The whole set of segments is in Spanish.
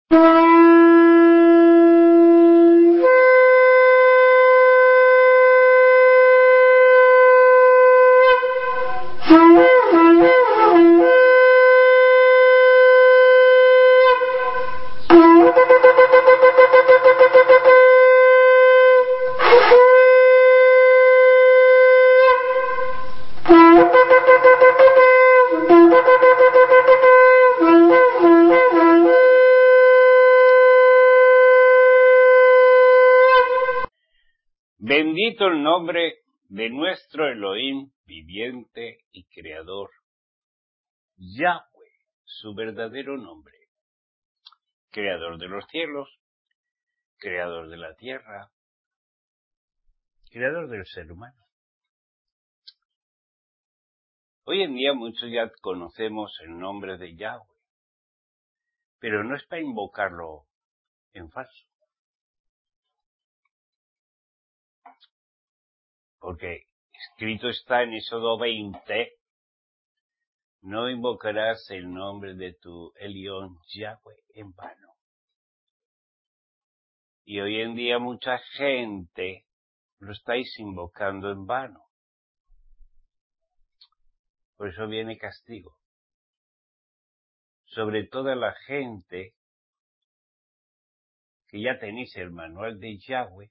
Bendito el nombre de nuestro Elohim viviente y creador, Yahweh, su verdadero nombre, creador de los cielos, creador de la tierra, creador del ser humano. Hoy en día muchos ya conocemos el nombre de Yahweh, pero no es para invocarlo en falso. Porque escrito está en Éxodo 20, no invocarás el nombre de tu Elión Yahweh en vano. Y hoy en día mucha gente lo estáis invocando en vano. Por eso viene castigo. Sobre toda la gente que ya tenéis el manual de Yahweh,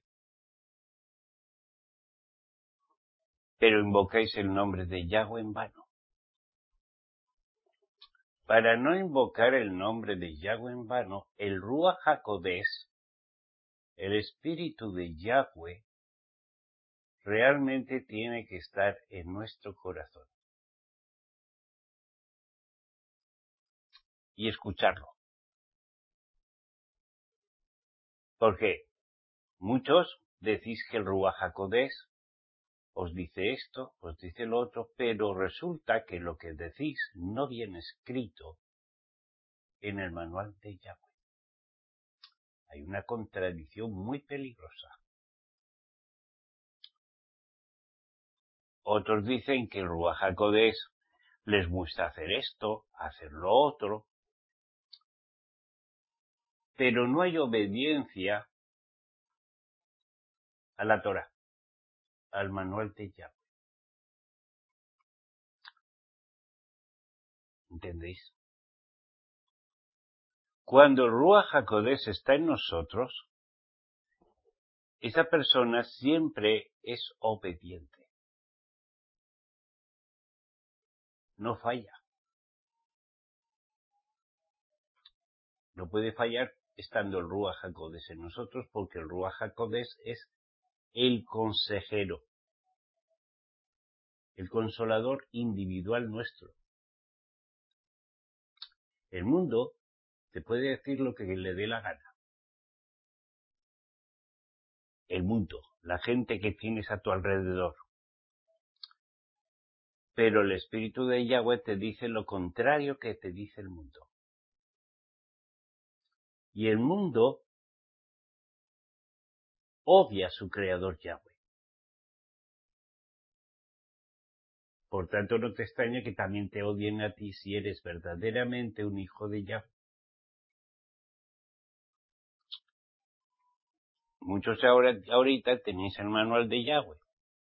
pero invocáis el nombre de Yahweh en vano. Para no invocar el nombre de Yahweh en vano, el Ruach HaKodesh, el Espíritu de Yahweh, realmente tiene que estar en nuestro corazón. Y escucharlo. Porque muchos decís que el Ruach HaKodesh os dice esto, os dice lo otro, pero resulta que lo que decís no viene escrito en el manual de Yahweh. Hay una contradicción muy peligrosa. Otros dicen que el Ruach HaKodesh les muestra hacer esto, hacer lo otro, pero no hay obediencia a la Torah, al manual de Yahweh. ¿Entendéis? Cuando el Ruach HaKodesh está en nosotros, esa persona siempre es obediente. No falla. No puede fallar estando el Ruach HaKodesh en nosotros, porque el Ruach HaKodesh es el consejero, el consolador individual nuestro. El mundo te puede decir lo que le dé la gana. El mundo, la gente que tienes a tu alrededor. Pero el Espíritu de Yahweh te dice lo contrario que te dice el mundo. Y el mundo odia a su creador Yahweh. Por tanto, no te extraña que también te odien a ti si eres verdaderamente un hijo de Yahweh. Muchos ahorita tenéis el manual de Yahweh.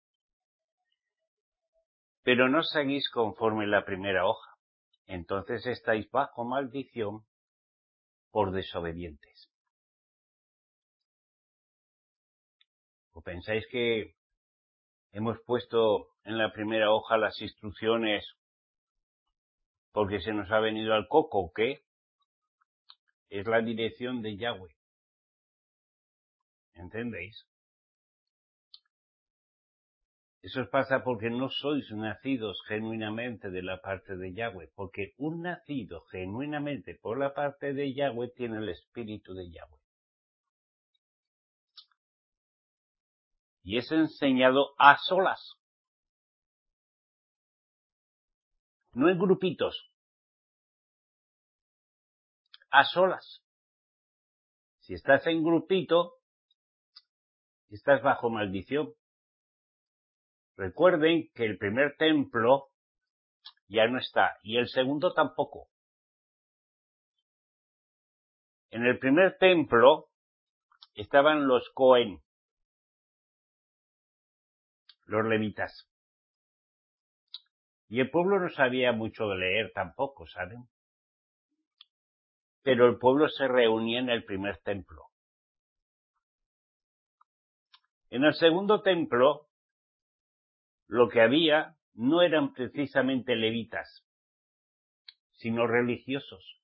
Pero no seguís conforme la primera hoja. Entonces estáis bajo maldición por desobedientes. ¿O pensáis que hemos puesto en la primera hoja las instrucciones porque se nos ha venido al coco o qué? Es la dirección de Yahweh. ¿Entendéis? Eso os pasa porque no sois nacidos genuinamente de la parte de Yahweh, porque un nacido genuinamente por la parte de Yahweh tiene el Espíritu de Yahweh. Y es enseñado a solas, no en grupitos, a solas. Si estás en grupito, estás bajo maldición. Recuerden que el primer templo ya no está, y el segundo tampoco. En el primer templo estaban los Cohen, los levitas. Y el pueblo no sabía mucho de leer tampoco, ¿saben? Pero el pueblo se reunía en el primer templo. En el segundo templo, lo que había no eran precisamente levitas, sino religiosos.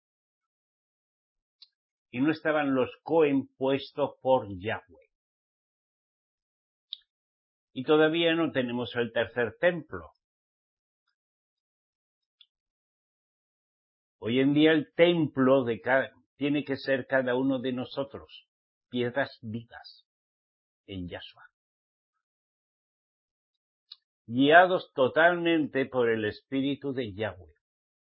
Y no estaban los Cohen puestos por Yahweh. Y todavía no tenemos el tercer templo. Hoy en día el templo tiene que ser cada uno de nosotros, piedras vivas en Yahshua, guiados totalmente por el Espíritu de Yahweh.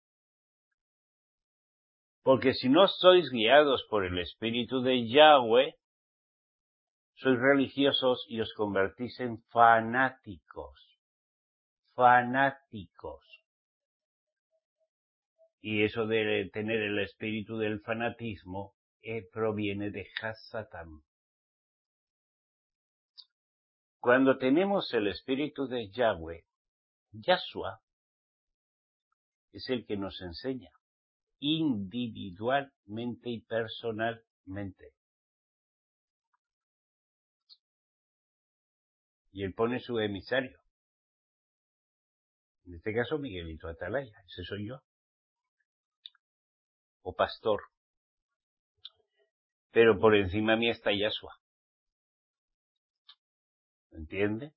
Porque si no sois guiados por el Espíritu de Yahweh, sois religiosos y os convertís en fanáticos. Fanáticos. Y eso de tener el espíritu del fanatismo proviene de Hasatán. Cuando tenemos el espíritu de Yahweh, Yahshua es el que nos enseña individualmente y personalmente. Y él pone su emisario. En este caso, Miguelito Atalaya, ese soy yo. O pastor. Pero por encima mí está Yahshua. ¿Entiende?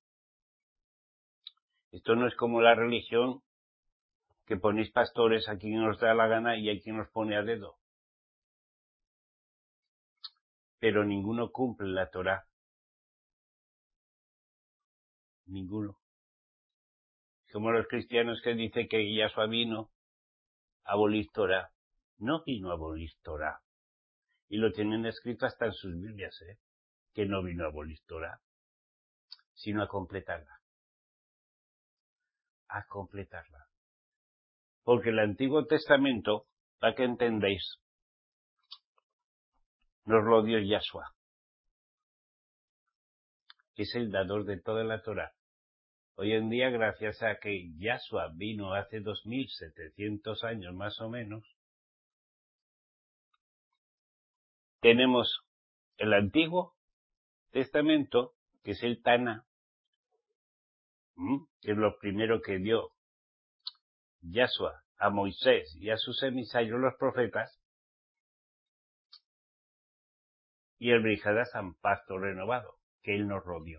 Esto no es como la religión que ponéis pastores a quien os da la gana y a quien os pone a dedo. Pero ninguno cumple la Torá. Ninguno. Como los cristianos que dicen que Yahshua vino a abolir Torá. No vino a abolir Torá. Y lo tienen escrito hasta en sus Biblias, que no vino a abolir Torá, sino a completarla. A completarla. Porque el Antiguo Testamento, para que entendáis, nos lo dio Yahshua, que es el dador de toda la Torá. Hoy en día, gracias a que Yahshua vino hace 2700 años más o menos, tenemos el Antiguo Testamento, que es el Taná, que es lo primero que dio Yahshua a Moisés y a sus emisarios los profetas, y el Brihadasan, pacto renovado, que él nos rodeó.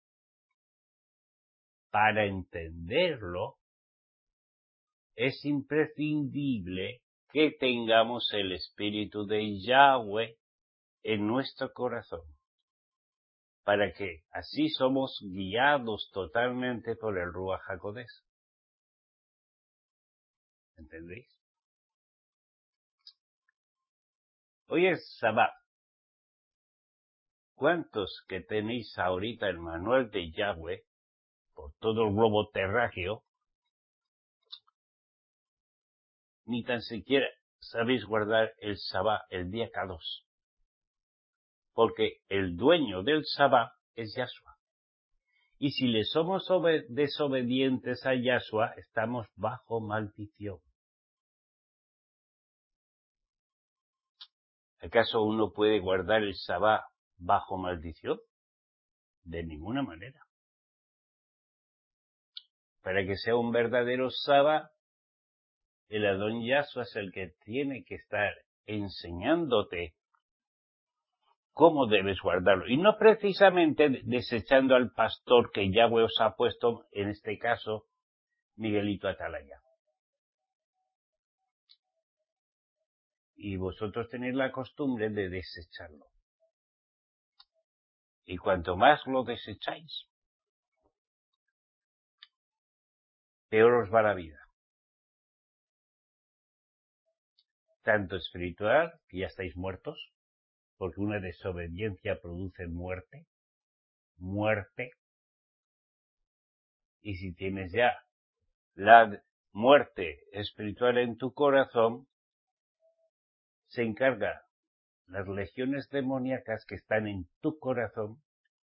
Para entenderlo, es imprescindible que tengamos el Espíritu de Yahweh en nuestro corazón, para que así somos guiados totalmente por el Ruach HaKodesh. ¿Entendéis? Hoy es Sabbat. ¿Cuántos que tenéis ahorita el manual de Yahweh por todo el globo terráqueo, ni tan siquiera sabéis guardar el Sabbat, el día K2? Porque el dueño del Sabbat es Yahshua. Y si le somos desobedientes a Yahshua, estamos bajo maldición. ¿Acaso uno puede guardar el Sabbat bajo maldición? De ninguna manera. Para que sea un verdadero Sabbat, el Adón Yahshua es el que tiene que estar enseñándote cómo debes guardarlo. Y no precisamente desechando al pastor que Yahweh os ha puesto, en este caso, Miguelito Atalaya. Y vosotros tenéis la costumbre de desecharlo. Y cuanto más lo desecháis, peor os va la vida. Tanto espiritual, que ya estáis muertos, porque una desobediencia produce muerte, y si tienes ya la muerte espiritual en tu corazón, se encarga las legiones demoníacas que están en tu corazón,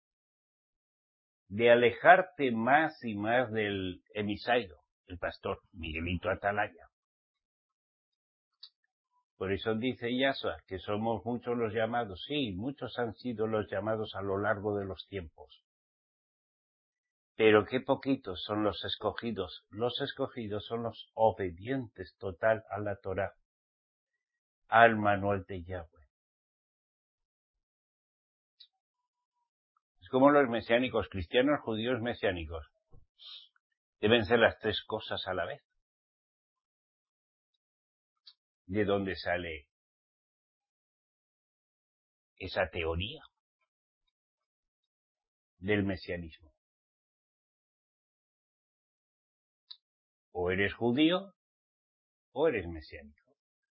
de alejarte más y más del emisario, el pastor Miguelito Atalaya. Por eso dice Yahshua que somos muchos los llamados. Sí, muchos han sido los llamados a lo largo de los tiempos. Pero qué poquitos son los escogidos. Los escogidos son los obedientes total a la Torá, al manual de Yahweh. Es como los mesiánicos, cristianos, judíos, mesiánicos. Deben ser las tres cosas a la vez. ¿De dónde sale esa teoría del mesianismo? O eres judío o eres mesiánico.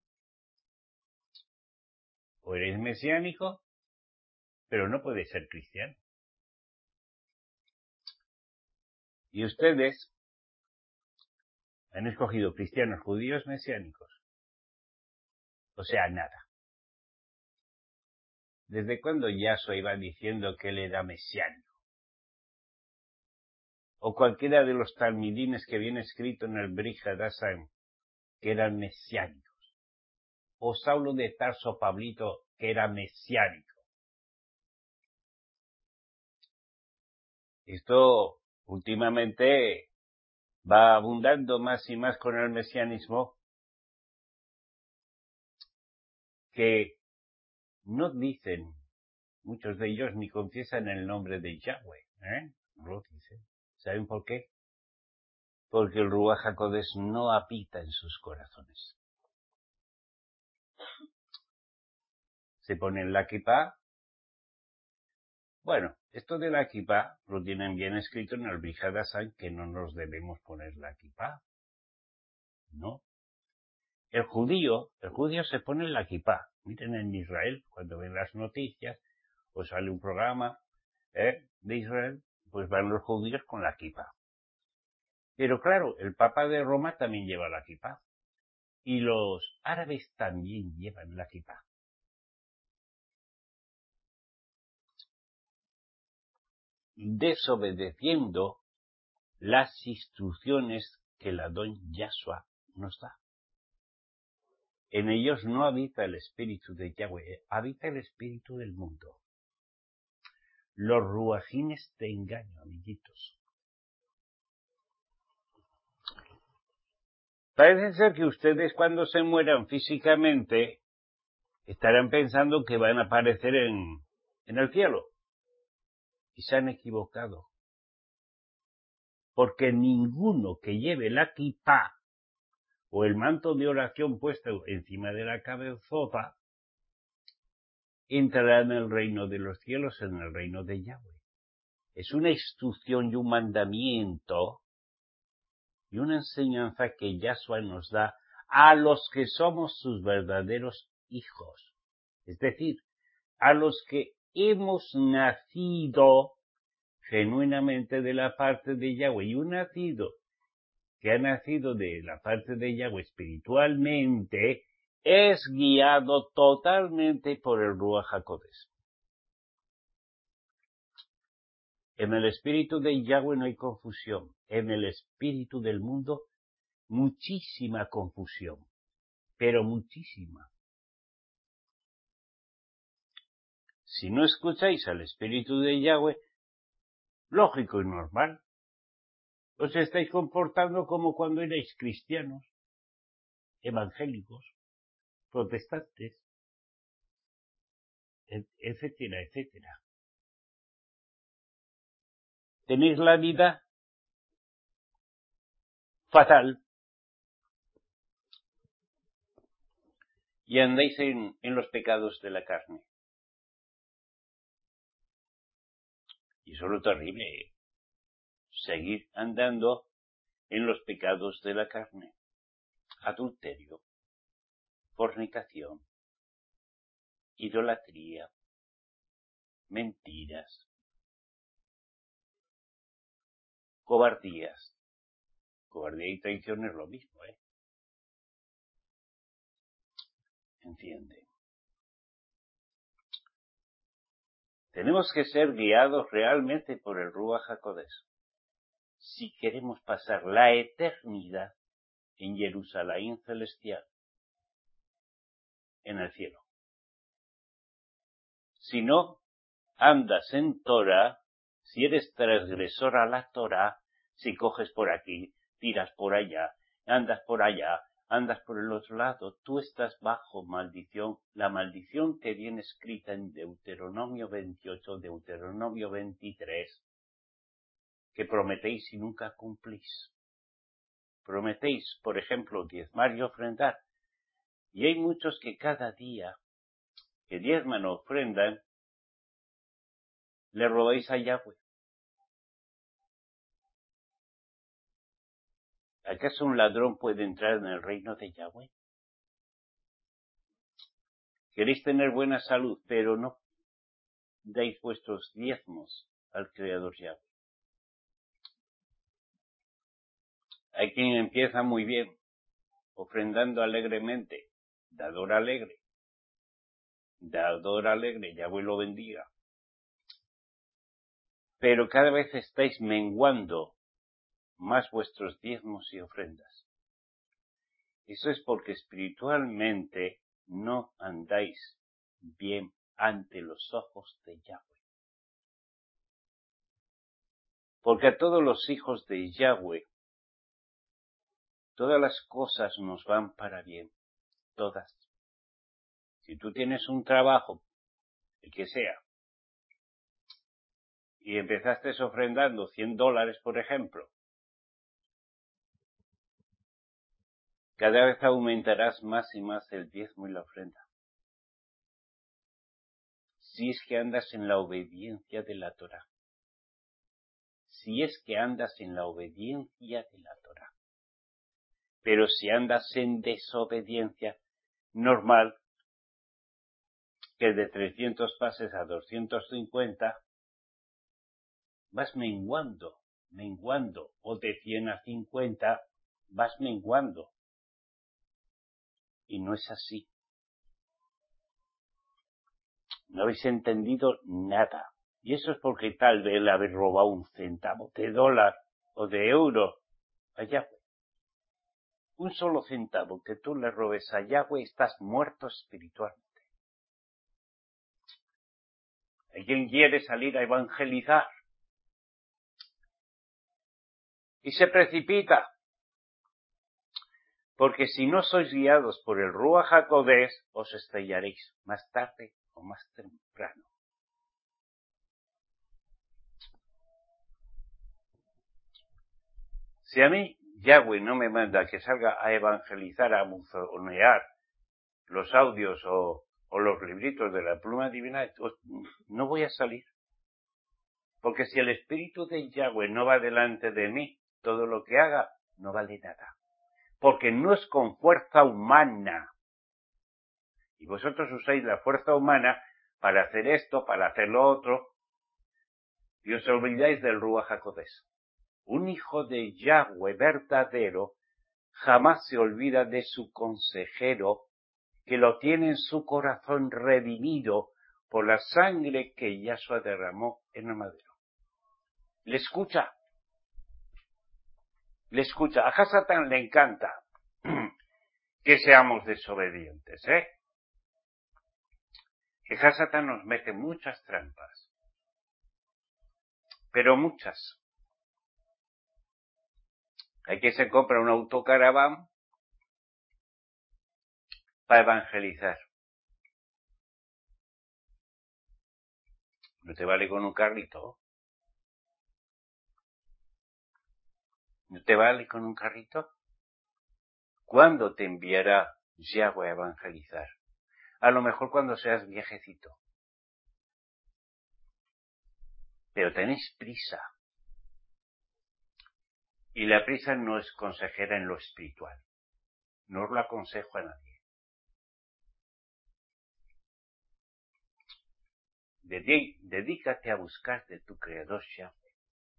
O eres mesiánico, pero no puedes ser cristiano. Y ustedes han escogido cristianos, judíos, mesiánicos. O sea, nada. ¿Desde cuándo Yahshua iba diciendo que él era mesiánico? O cualquiera de los talmidines que viene escrito en el Brit Hadashah que eran mesiánicos. O Saulo de Tarso Pablito que era mesiánico. Esto últimamente va abundando más y más con el mesianismo, que no dicen, muchos de ellos ni confiesan el nombre de Yahweh, no lo dicen. ¿Saben por qué? Porque el Ruach HaKodesh no habita en sus corazones. Se ponen la kipá. Bueno, esto de la kipá lo tienen bien escrito en el Brit Hadashah, que no nos debemos poner la kipá. No. El judío se pone la kipá. Miren en Israel, cuando ven las noticias, o sale un programa de Israel, pues van los judíos con la kipá. Pero claro, el Papa de Roma también lleva la kipá. Y los árabes también llevan la kipá. Desobedeciendo las instrucciones que el Adón Yahshua nos da. En ellos no habita el espíritu de Yahweh, habita el espíritu del mundo. Los ruajines de engaño, amiguitos. Parece ser que ustedes cuando se mueran físicamente estarán pensando que van a aparecer en el cielo. Y se han equivocado. Porque ninguno que lleve la kipá o el manto de oración puesto encima de la cabezota entrará en el reino de los cielos, en el reino de Yahweh. Es una instrucción y un mandamiento y una enseñanza que Yahshua nos da a los que somos sus verdaderos hijos. Es decir, a los que hemos nacido genuinamente de la parte de Yahweh. Y un nacido que ha nacido de la parte de Yahweh espiritualmente es guiado totalmente por el Ruach HaKodesh. En el espíritu de Yahweh no hay confusión. En el espíritu del mundo, muchísima confusión. Pero muchísima. Si no escucháis al espíritu de Yahweh, lógico y normal, os estáis comportando como cuando erais cristianos, evangélicos, protestantes, etcétera, etcétera. Tenéis la vida fatal y andáis en los pecados de la carne. Y eso es lo terrible, seguir andando en los pecados de la carne. Adulterio, fornicación, idolatría, mentiras, cobardías. Cobardía y traición es lo mismo, ¿Entiende? Tenemos que ser guiados realmente por el Ruach HaKodesh si queremos pasar la eternidad en Jerusalén celestial, en el cielo. Si no andas en Torah, si eres transgresor a la Torah, si coges por aquí, tiras por allá, andas por el otro lado, tú estás bajo maldición, la maldición que viene escrita en Deuteronomio 28, Deuteronomio 23, que prometéis y nunca cumplís. Prometéis, por ejemplo, diezmar y ofrendar, y hay muchos que cada día que diezman o ofrendan, le robáis a Yahweh. ¿Acaso un ladrón puede entrar en el reino de Yahweh? Queréis tener buena salud, pero no dais vuestros diezmos al Creador Yahweh. Hay quien empieza muy bien, ofrendando alegremente, dador alegre, Yahweh lo bendiga. Pero cada vez estáis menguando más vuestros diezmos y ofrendas. Eso es porque espiritualmente no andáis bien ante los ojos de Yahweh. Porque a todos los hijos de Yahweh, todas las cosas nos van para bien, todas. Si tú tienes un trabajo, el que sea, y empezaste ofrendando $100, por ejemplo, cada vez aumentarás más y más el diezmo y la ofrenda. Si es que andas en la obediencia de la Torá. Si es que andas en la obediencia de la Torá. Pero si andas en desobediencia, normal que de 300 pases a 250 vas menguando, o de 100 a 50 vas menguando. Y no es así. No habéis entendido nada. Y eso es porque tal vez le habéis robado un centavo de dólar o de euro a Yahweh. Un solo centavo que tú le robes a Yahweh, estás muerto espiritualmente. Alguien quiere salir a evangelizar y se precipita. Porque si no sois guiados por el Ruach HaKodesh, os estrellaréis más tarde o más temprano. Si a mí Yahweh no me manda que salga a evangelizar, a buzonear los audios o los libritos de la pluma divina, no voy a salir. Porque si el Espíritu de Yahweh no va delante de mí, todo lo que haga no vale nada. Porque no es con fuerza humana. Y vosotros usáis la fuerza humana para hacer esto, para hacer lo otro, y os olvidáis del Ruach HaKodesh. Un hijo de Yahweh verdadero jamás se olvida de su consejero, que lo tiene en su corazón redimido por la sangre que Yahshua derramó en el madero. Le escucha. A Hasatán le encanta que seamos desobedientes, Que Hasatán nos mete muchas trampas. Pero muchas. Hay que se compra un autocaraván para evangelizar. ¿No te vale con un carrito? ¿No te vale con un carrito? ¿Cuándo te enviará Yahweh a evangelizar? A lo mejor cuando seas viejecito. Pero tenéis prisa. Y la prisa no es consejera en lo espiritual. No os lo aconsejo a nadie. Dedícate a buscar de tu Creador Yahweh.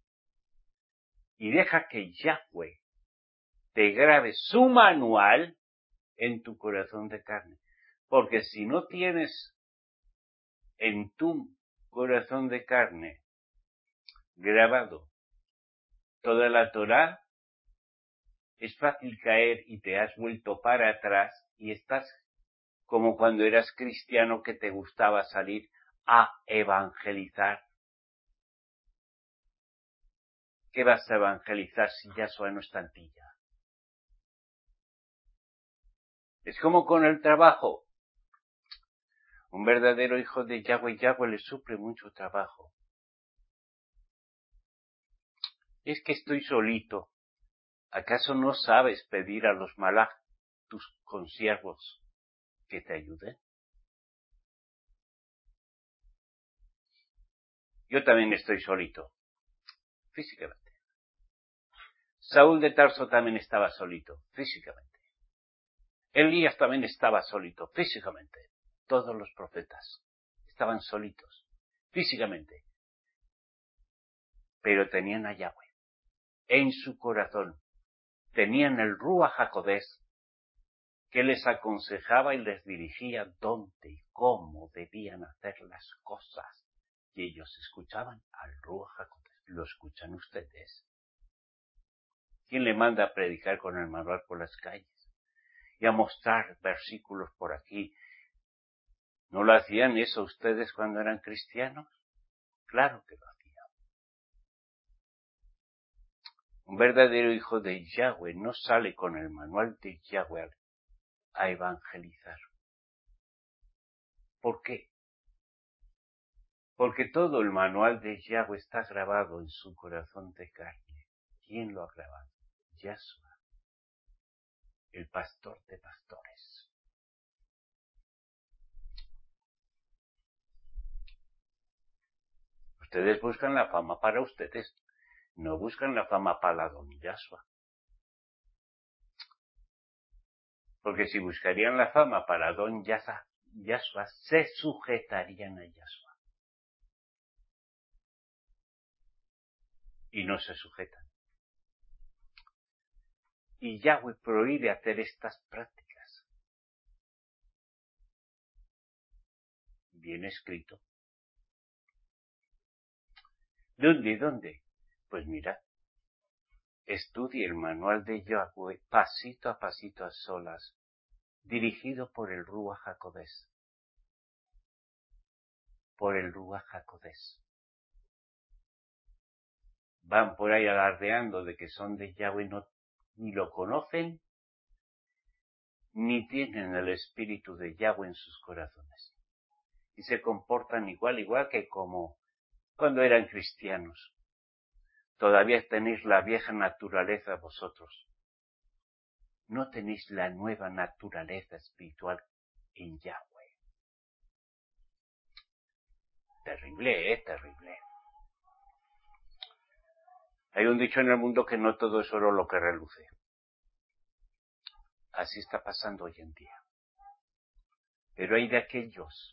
Y deja que Yahweh te grabe su manual en tu corazón de carne. Porque si no tienes en tu corazón de carne, grabado toda la Torá, es fácil caer y te has vuelto para atrás y estás como cuando eras cristiano que te gustaba salir a evangelizar. ¿Qué vas a evangelizar si Yahshua no está en ti ya? Es como con el trabajo. Un verdadero hijo de Yahweh le sufre mucho trabajo. Es que estoy solito. ¿Acaso no sabes pedir a los malaj, tus consiervos, que te ayuden? Yo también estoy solito, físicamente. Saúl de Tarso también estaba solito, físicamente. Elías también estaba solito, físicamente. Todos los profetas estaban solitos, físicamente. Pero tenían a Yahweh en su corazón. Tenían el Ruach HaKodesh que les aconsejaba y les dirigía dónde y cómo debían hacer las cosas. Y ellos escuchaban al Ruach HaKodesh. ¿Lo escuchan ustedes? ¿Quién le manda a predicar con el manual por las calles? Y a mostrar versículos por aquí. ¿No lo hacían eso ustedes cuando eran cristianos? Claro que lo hacían. Un verdadero hijo de Yahweh no sale con el manual de Yahweh a evangelizar. ¿Por qué? Porque todo el manual de Yahweh está grabado en su corazón de carne. ¿Quién lo ha grabado? Yahshua, el pastor de pastores. Ustedes buscan la fama para ustedes, no buscan la fama para don Yahshua. Porque si buscarían la fama para don Yahshua, se sujetarían a Yahshua. Y no se sujetan. Y Yahweh prohíbe hacer estas prácticas. Bien escrito. ¿Dónde? Pues mira, estudie el manual de Yahweh pasito a pasito a solas, dirigido por el Ruach HaKodesh. Por el Ruach HaKodesh. Van por ahí alardeando de que son de Yahweh, ni lo conocen, ni tienen el espíritu de Yahweh en sus corazones. Y se comportan igual que como cuando eran cristianos. Todavía tenéis la vieja naturaleza vosotros. No tenéis la nueva naturaleza espiritual en Yahweh. Terrible, terrible. Hay un dicho en el mundo que no todo es oro lo que reluce. Así está pasando hoy en día. Pero hay de aquellos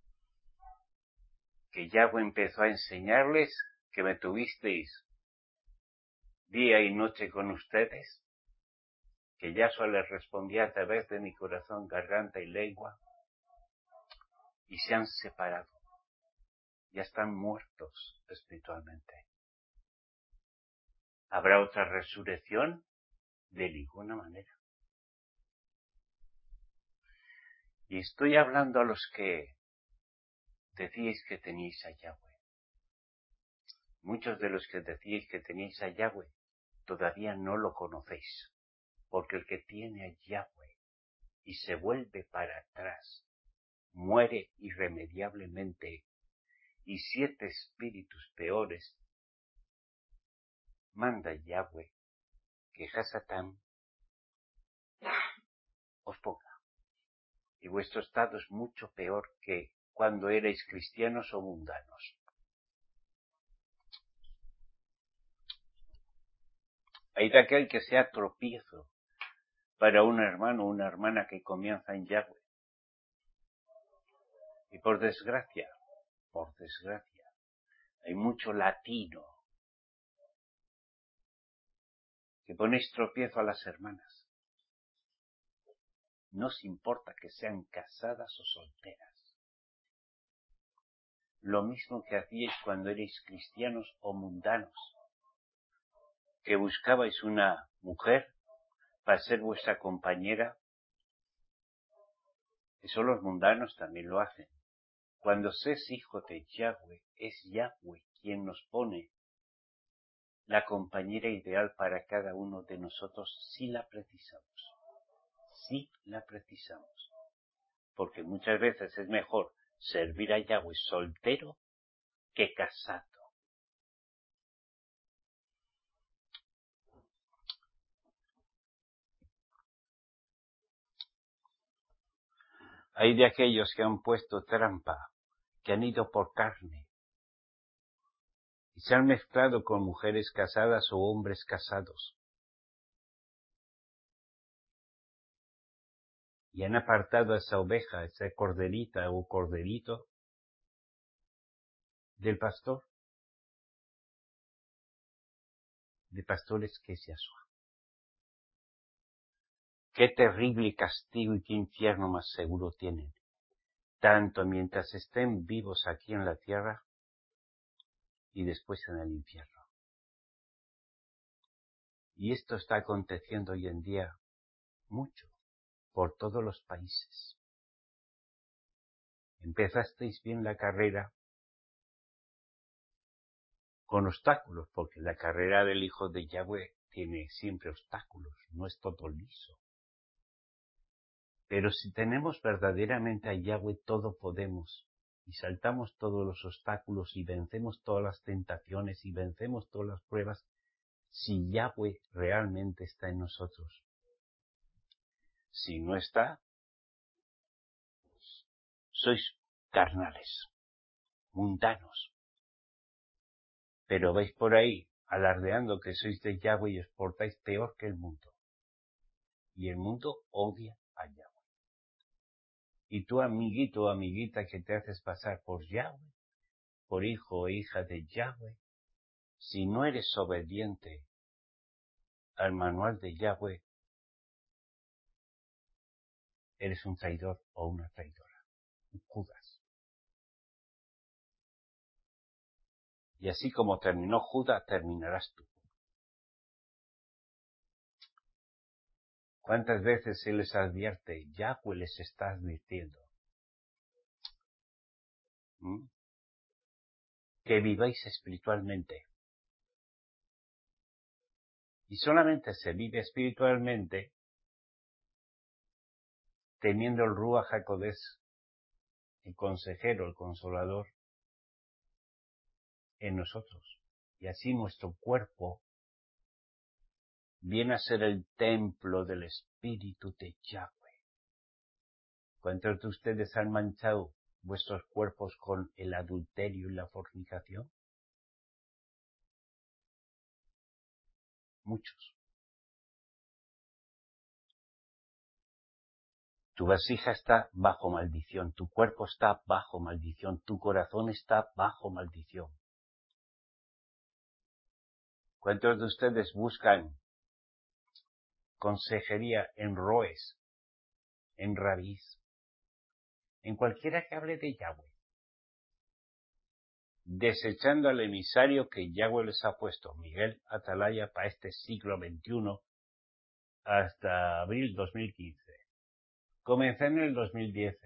que Yahweh empezó a enseñarles, que me tuvisteis día y noche con ustedes, que Yahshua les respondía a través de mi corazón, garganta y lengua, y se han separado. Ya están muertos espiritualmente. ¿Habrá otra resurrección? De ninguna manera. Y estoy hablando a los que decíais que teníais a Yahweh. Muchos de los que decíais que teníais a Yahweh todavía no lo conocéis, porque el que tiene a Yahweh y se vuelve para atrás, muere irremediablemente, y 7 espíritus peores manda Yahweh que Hasatán os ponga. Y vuestro estado es mucho peor que cuando erais cristianos o mundanos. Hay de aquel que sea tropiezo para un hermano o una hermana que comienza en Yahweh. Y por desgracia, hay mucho latino que ponéis tropiezo a las hermanas. No os importa que sean casadas o solteras. lo mismo que hacíais cuando erais cristianos o mundanos, que buscabais una mujer para ser vuestra compañera. Eso los mundanos también lo hacen. Cuando se es hijo de Yahweh, es Yahweh quien nos pone la compañera ideal para cada uno de nosotros si la precisamos. Si la precisamos. Porque muchas veces es mejor servir a Yahweh soltero que casado. Hay de aquellos que han puesto trampa, que han ido por carne y se han mezclado con mujeres casadas o hombres casados y han apartado a esa oveja, esa corderita o corderito del pastor, de pastores que es Yahshua. Qué terrible castigo y qué infierno más seguro tienen, tanto mientras estén vivos aquí en la tierra y después en el infierno. Y esto está aconteciendo hoy en día mucho, por todos los países. Empezasteis bien la carrera con obstáculos, porque la carrera del Hijo de Yahweh tiene siempre obstáculos, no es todo liso. Pero si tenemos verdaderamente a Yahweh, todo podemos, y saltamos todos los obstáculos, y vencemos todas las tentaciones, y vencemos todas las pruebas, si Yahweh realmente está en nosotros. Si no está, sois carnales, mundanos. Pero vais por ahí alardeando que sois de Yahweh y os portáis peor que el mundo. Y el mundo odia a Yahweh. Y tú, amiguito o amiguita, que te haces pasar por Yahweh, por hijo o hija de Yahweh, si no eres obediente al manual de Yahweh, eres un traidor o una traidora, un Judas. Y así como terminó Judas, terminarás tú. ¿Cuántas veces se les advierte? Yahweh les está advirtiendo. Que viváis espiritualmente. Y solamente se vive espiritualmente teniendo el Ruach HaKodesh, el consejero, el consolador, en nosotros. Y así nuestro cuerpo viene a ser el templo del Espíritu de Yahweh. ¿Cuántos de ustedes han manchado vuestros cuerpos con el adulterio y la fornicación? Muchos. Tu vasija está bajo maldición, tu cuerpo está bajo maldición, tu corazón está bajo maldición. ¿Cuántos de ustedes buscan consejería en Roes, en Rabís, en cualquiera que hable de Yahweh, desechando al emisario que Yahweh les ha puesto, Miguel Atalaya, para este siglo XXI hasta abril 2015? Comencé en el 2010.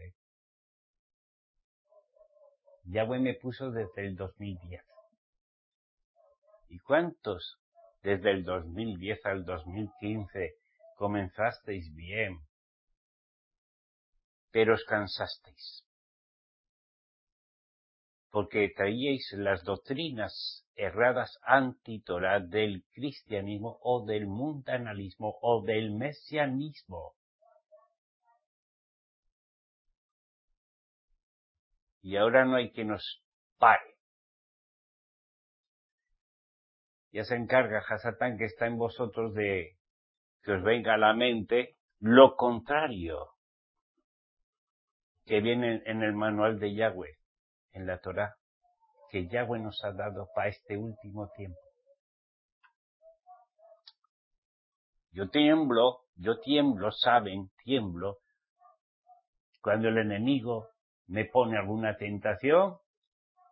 Yahweh me puso desde el 2010. ¿Y cuántos desde el 2010 al 2015 comenzasteis bien, pero os cansasteis? Porque traíais las doctrinas erradas anti-Torah del cristianismo o del mundanalismo o del mesianismo. Y ahora no hay quien nos pare. Ya se encarga Hasatán, que está en vosotros, de que os venga a la mente lo contrario que viene en el manual de Yahweh, en la Torah, que Yahweh nos ha dado para este último tiempo. Yo tiemblo, tiemblo, cuando el enemigo me pone alguna tentación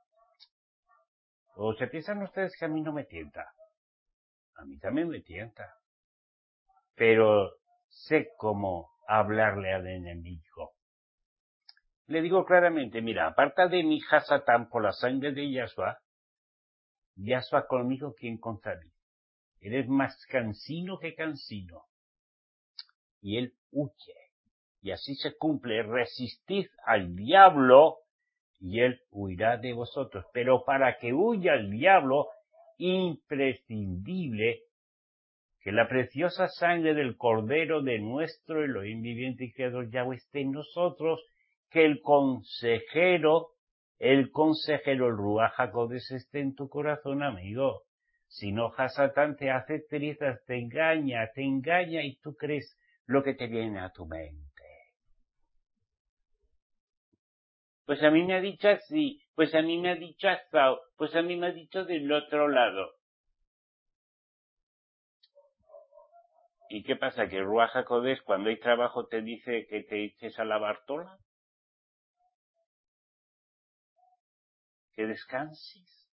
¿O se piensan ustedes que a mí no me tienta? A mí también me tienta. Pero sé cómo hablarle al enemigo. Le digo claramente, mira, aparta de mi hija Satán por la sangre de Yahshua conmigo, ¿quién contra mí? Eres más cansino que cansino. Y él huye. Y así se cumple, resistid al diablo y él huirá de vosotros. Pero para que huya el diablo, imprescindible que la preciosa sangre del Cordero de nuestro Elohim viviente y Creador Yahweh esté en nosotros, que el consejero, el Ruach HaKodesh esté en tu corazón, amigo. Si no, Hasatán te hace trizas, te engaña y tú crees lo que te viene a tu mente. Pues a mí me ha dicho así, pues a mí me ha dicho asado, pues a mí me ha dicho del otro lado. ¿Y qué pasa? ¿Que Ruach HaKodesh cuando hay trabajo te dice que te eches a la Bartola? ¿Que descanses?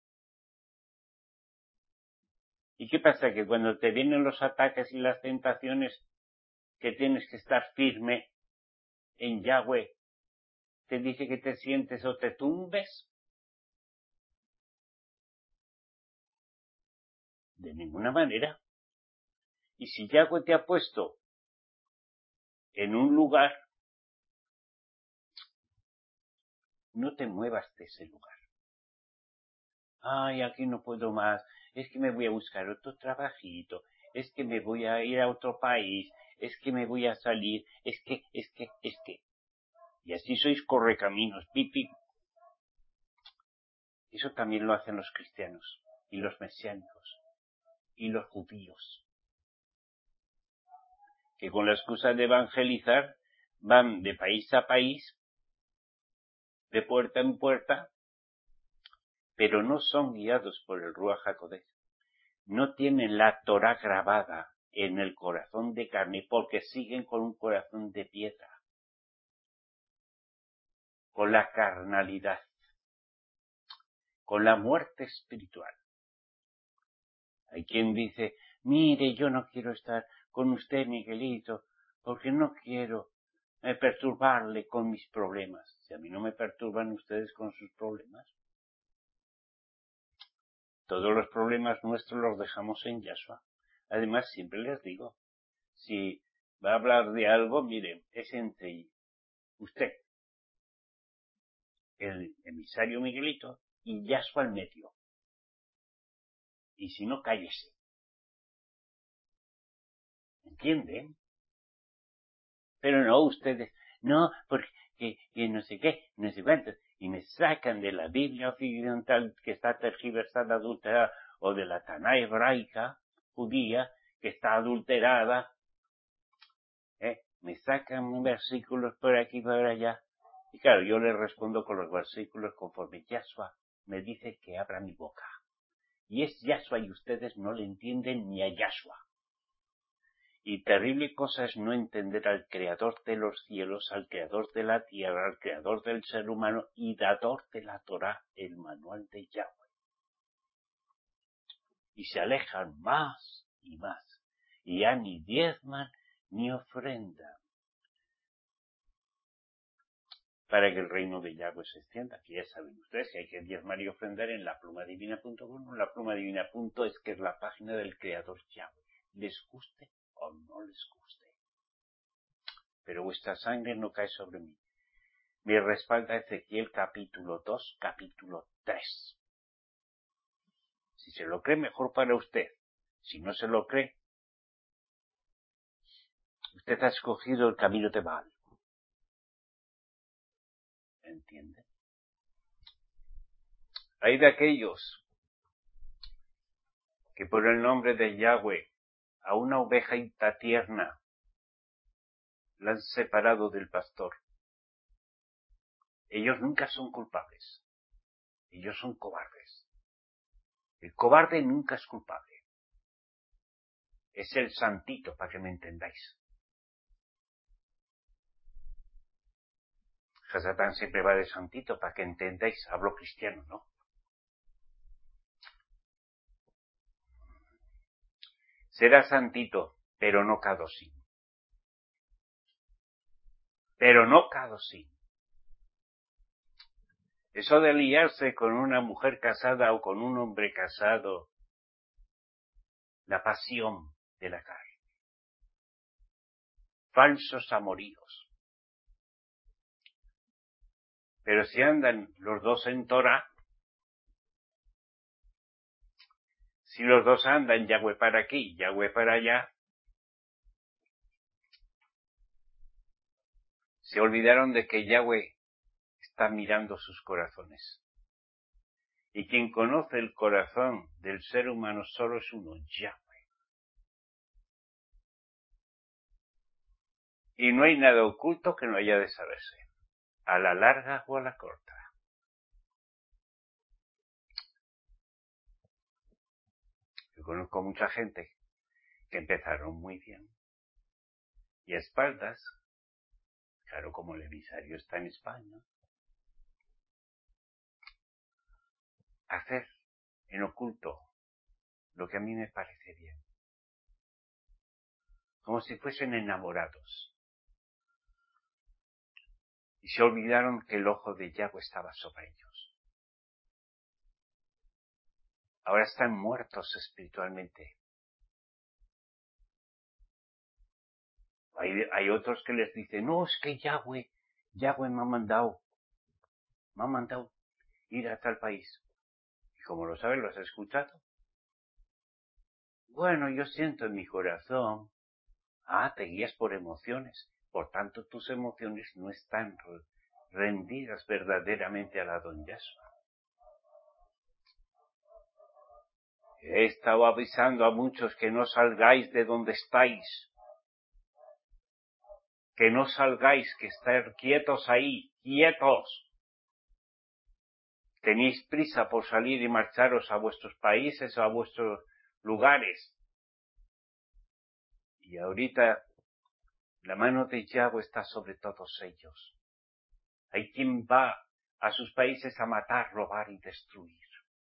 ¿Y qué pasa? ¿Que cuando te vienen los ataques y las tentaciones que tienes que estar firme en Yahweh, te dice que te sientes o te tumbes? De ninguna manera. Y si Yahweh te ha puesto en un lugar, no te muevas de ese lugar. Ay, aquí no puedo más, es que me voy a buscar otro trabajito, es que me voy a ir a otro país, es que me voy a salir, es que. Y así sois correcaminos, pipi. Eso también lo hacen los cristianos, y los mesiánicos, y los judíos, que con la excusa de evangelizar van de país a país, de puerta en puerta, pero no son guiados por el Ruach HaKodesh. No tienen la Torá grabada en el corazón de carne porque siguen con un corazón de piedra, con la carnalidad, con la muerte espiritual. Hay quien dice, mire, yo no quiero estar con usted, Miguelito, porque no quiero perturbarle con mis problemas. Si a mí no me perturban ustedes con sus problemas. Todos los problemas nuestros los dejamos en Yahshua. Además, siempre les digo, si va a hablar de algo, miren, es entre usted, el emisario Miguelito, y Yahshua al medio. Y si no, cállese. ¿Entienden? Pero no, ustedes, no, porque que no sé qué, no sé cuánto, y me sacan de la Biblia occidental que está tergiversada, adulterada, o de la Taná hebraica, judía, que está adulterada, me sacan versículos por aquí y por allá, y claro, yo les respondo con los versículos conforme Yahshua me dice que abra mi boca. Y es Yahshua y ustedes no le entienden ni a Yahshua. Y terrible cosa es no entender al Creador de los cielos, al Creador de la tierra, al Creador del ser humano y dador de la Torá, el manual de Yahweh. Y se alejan más y más. Y ya ni diezman ni ofrendan. Para que el reino de Yahweh se extienda. Que ya saben ustedes que hay que diezmar y ofrendar en laplumadivina.com, laplumadivina.es, que es la página del Creador Yahweh. Les guste o no les guste. Pero vuestra sangre no cae sobre mí. Me respalda Ezequiel capítulo 2, capítulo 3. Si se lo cree, mejor para usted. Si no se lo cree, usted ha escogido el camino de Baal. ¿Entiende? Hay de aquellos que por el nombre de Yahweh a una ovejita tierna la han separado del pastor. Ellos nunca son culpables. Ellos son cobardes. El cobarde nunca es culpable. Es el santito, para que me entendáis. Hasatán siempre va de santito, para que entendáis. Hablo cristiano, ¿no? será santito, pero no Kadoshin. Pero no Kadoshin. Eso de liarse con una mujer casada o con un hombre casado, la pasión de la carne. Falsos amoríos. Pero si andan los dos en Torah, si los dos andan Yahweh para aquí, Yahweh para allá, se olvidaron de que Yahweh está mirando sus corazones. Y quien conoce el corazón del ser humano solo es uno, Yahweh. Y no hay nada oculto que no haya de saberse, a la larga o a la corta. Yo conozco mucha gente que empezaron muy bien. Y a espaldas, claro, como el emisario está en España, hacer en oculto lo que a mí me parece bien. Como si fuesen enamorados. Y se olvidaron que el ojo de Yahweh estaba sobre ellos. Ahora están muertos espiritualmente. Hay otros que les dicen, no, es que Yahweh me ha mandado ir a tal país. Y como lo sabes, ¿lo has escuchado? Bueno, yo siento en mi corazón. Te guías por emociones. Por tanto, tus emociones no están rendidas verdaderamente a la Don Yahshua. He estado avisando a muchos que no salgáis de donde estáis. Que no salgáis, que estar quietos ahí, quietos. Tenéis prisa por salir y marcharos a vuestros países o a vuestros lugares. Y ahorita la mano de Yahweh está sobre todos ellos. Hay quien va a sus países a matar, robar y destruir.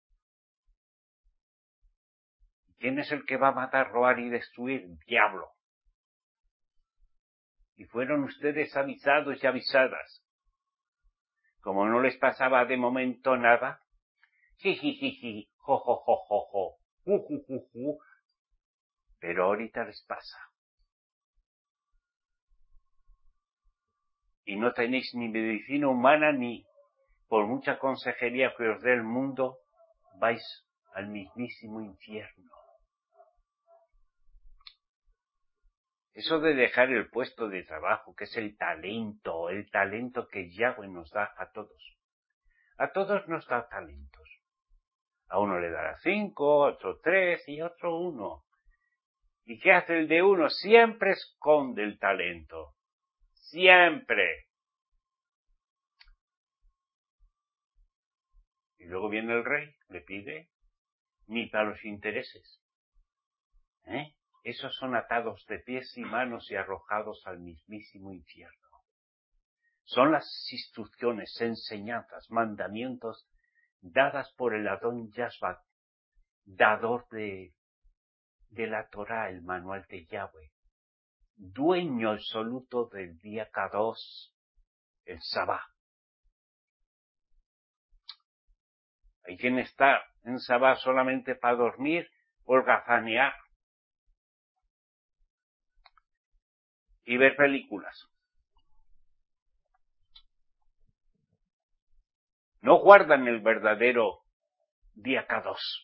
¿Quién es el que va a matar, robar y destruir? El diablo. Y fueron ustedes avisados y avisadas. Como no les pasaba de momento nada, jijijiji, jojojojojo, jujujuju, pero ahorita les pasa. Y no tenéis ni medicina humana ni, por mucha consejería que os dé el mundo, vais al mismísimo infierno. Eso de dejar el puesto de trabajo, que es el talento que Yahweh nos da a todos. A todos nos da talentos. A uno le dará 5, a otro 3 y a otro 1. ¿Y qué hace el de uno? Siempre esconde el talento. Siempre. Y luego viene el rey, le pide, ni para los intereses. Esos son atados de pies y manos y arrojados al mismísimo infierno. Son las instrucciones, enseñanzas, mandamientos dadas por el Adón Yahshua, dador de la Torah, el manual de Yahweh, dueño absoluto del día Kadosh, el Sabá. Hay quien está en Sabá solamente para dormir, holgazanear y ver películas. No guardan el verdadero día Kadosh.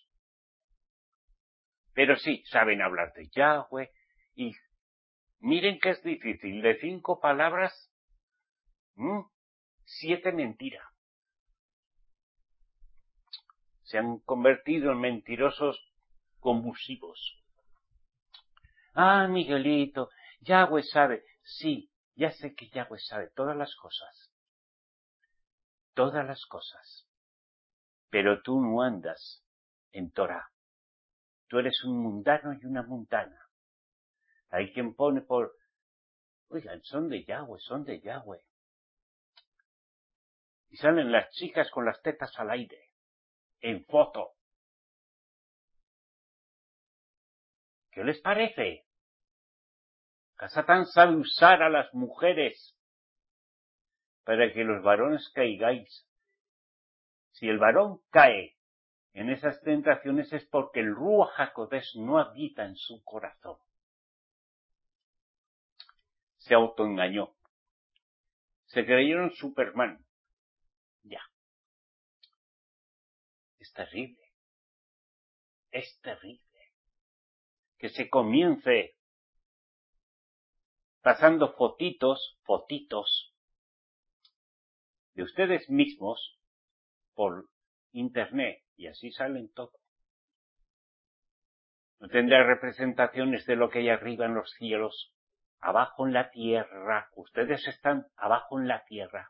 Pero sí, saben hablar de Yahweh y miren que es difícil. De 5 palabras, 7 mentiras. Se han convertido en mentirosos convulsivos. Miguelito, Yahweh sabe. Sí, ya sé que Yahweh sabe todas las cosas. Todas las cosas. Pero tú no andas en Torah. Tú eres un mundano y una mundana. Hay quien pone por... Oigan, son de Yahweh, son de Yahweh. Y salen las chicas con las tetas al aire, en foto. ¿Qué les parece? Satán sabe usar a las mujeres para que los varones caigáis. Si el varón cae en esas tentaciones es porque el Ruach HaKodesh no habita en su corazón. Se autoengañó. Se creyeron Superman. Ya. Es terrible. Es terrible. Que se comience pasando fotitos de ustedes mismos por internet y así salen todos. No tendrá representaciones de lo que hay arriba en los cielos, abajo en la tierra. Ustedes están abajo en la tierra.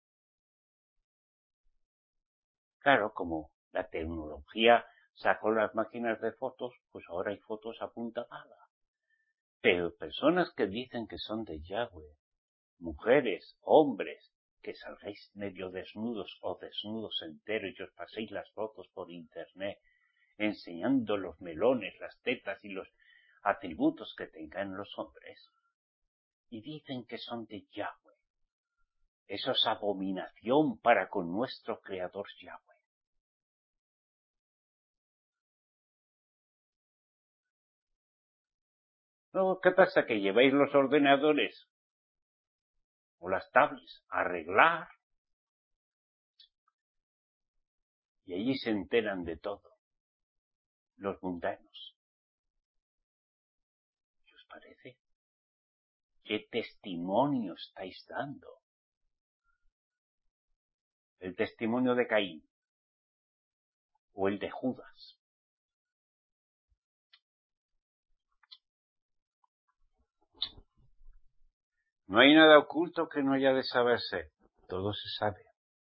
Claro, como la tecnología sacó las máquinas de fotos, pues ahora hay fotos a punta pala. Pero personas que dicen que son de Yahweh, mujeres, hombres, que salgáis medio desnudos o desnudos enteros y os paséis las fotos por internet, enseñando los melones, las tetas y los atributos que tengan los hombres, y dicen que son de Yahweh. Eso es abominación para con nuestro Creador Yahweh. No, ¿qué pasa? Que lleváis los ordenadores o las tablets a arreglar y allí se enteran de todo, los mundanos. ¿Qué os parece? ¿Qué testimonio estáis dando? ¿El testimonio de Caín o el de Judas? No hay nada oculto que no haya de saberse. Todo se sabe.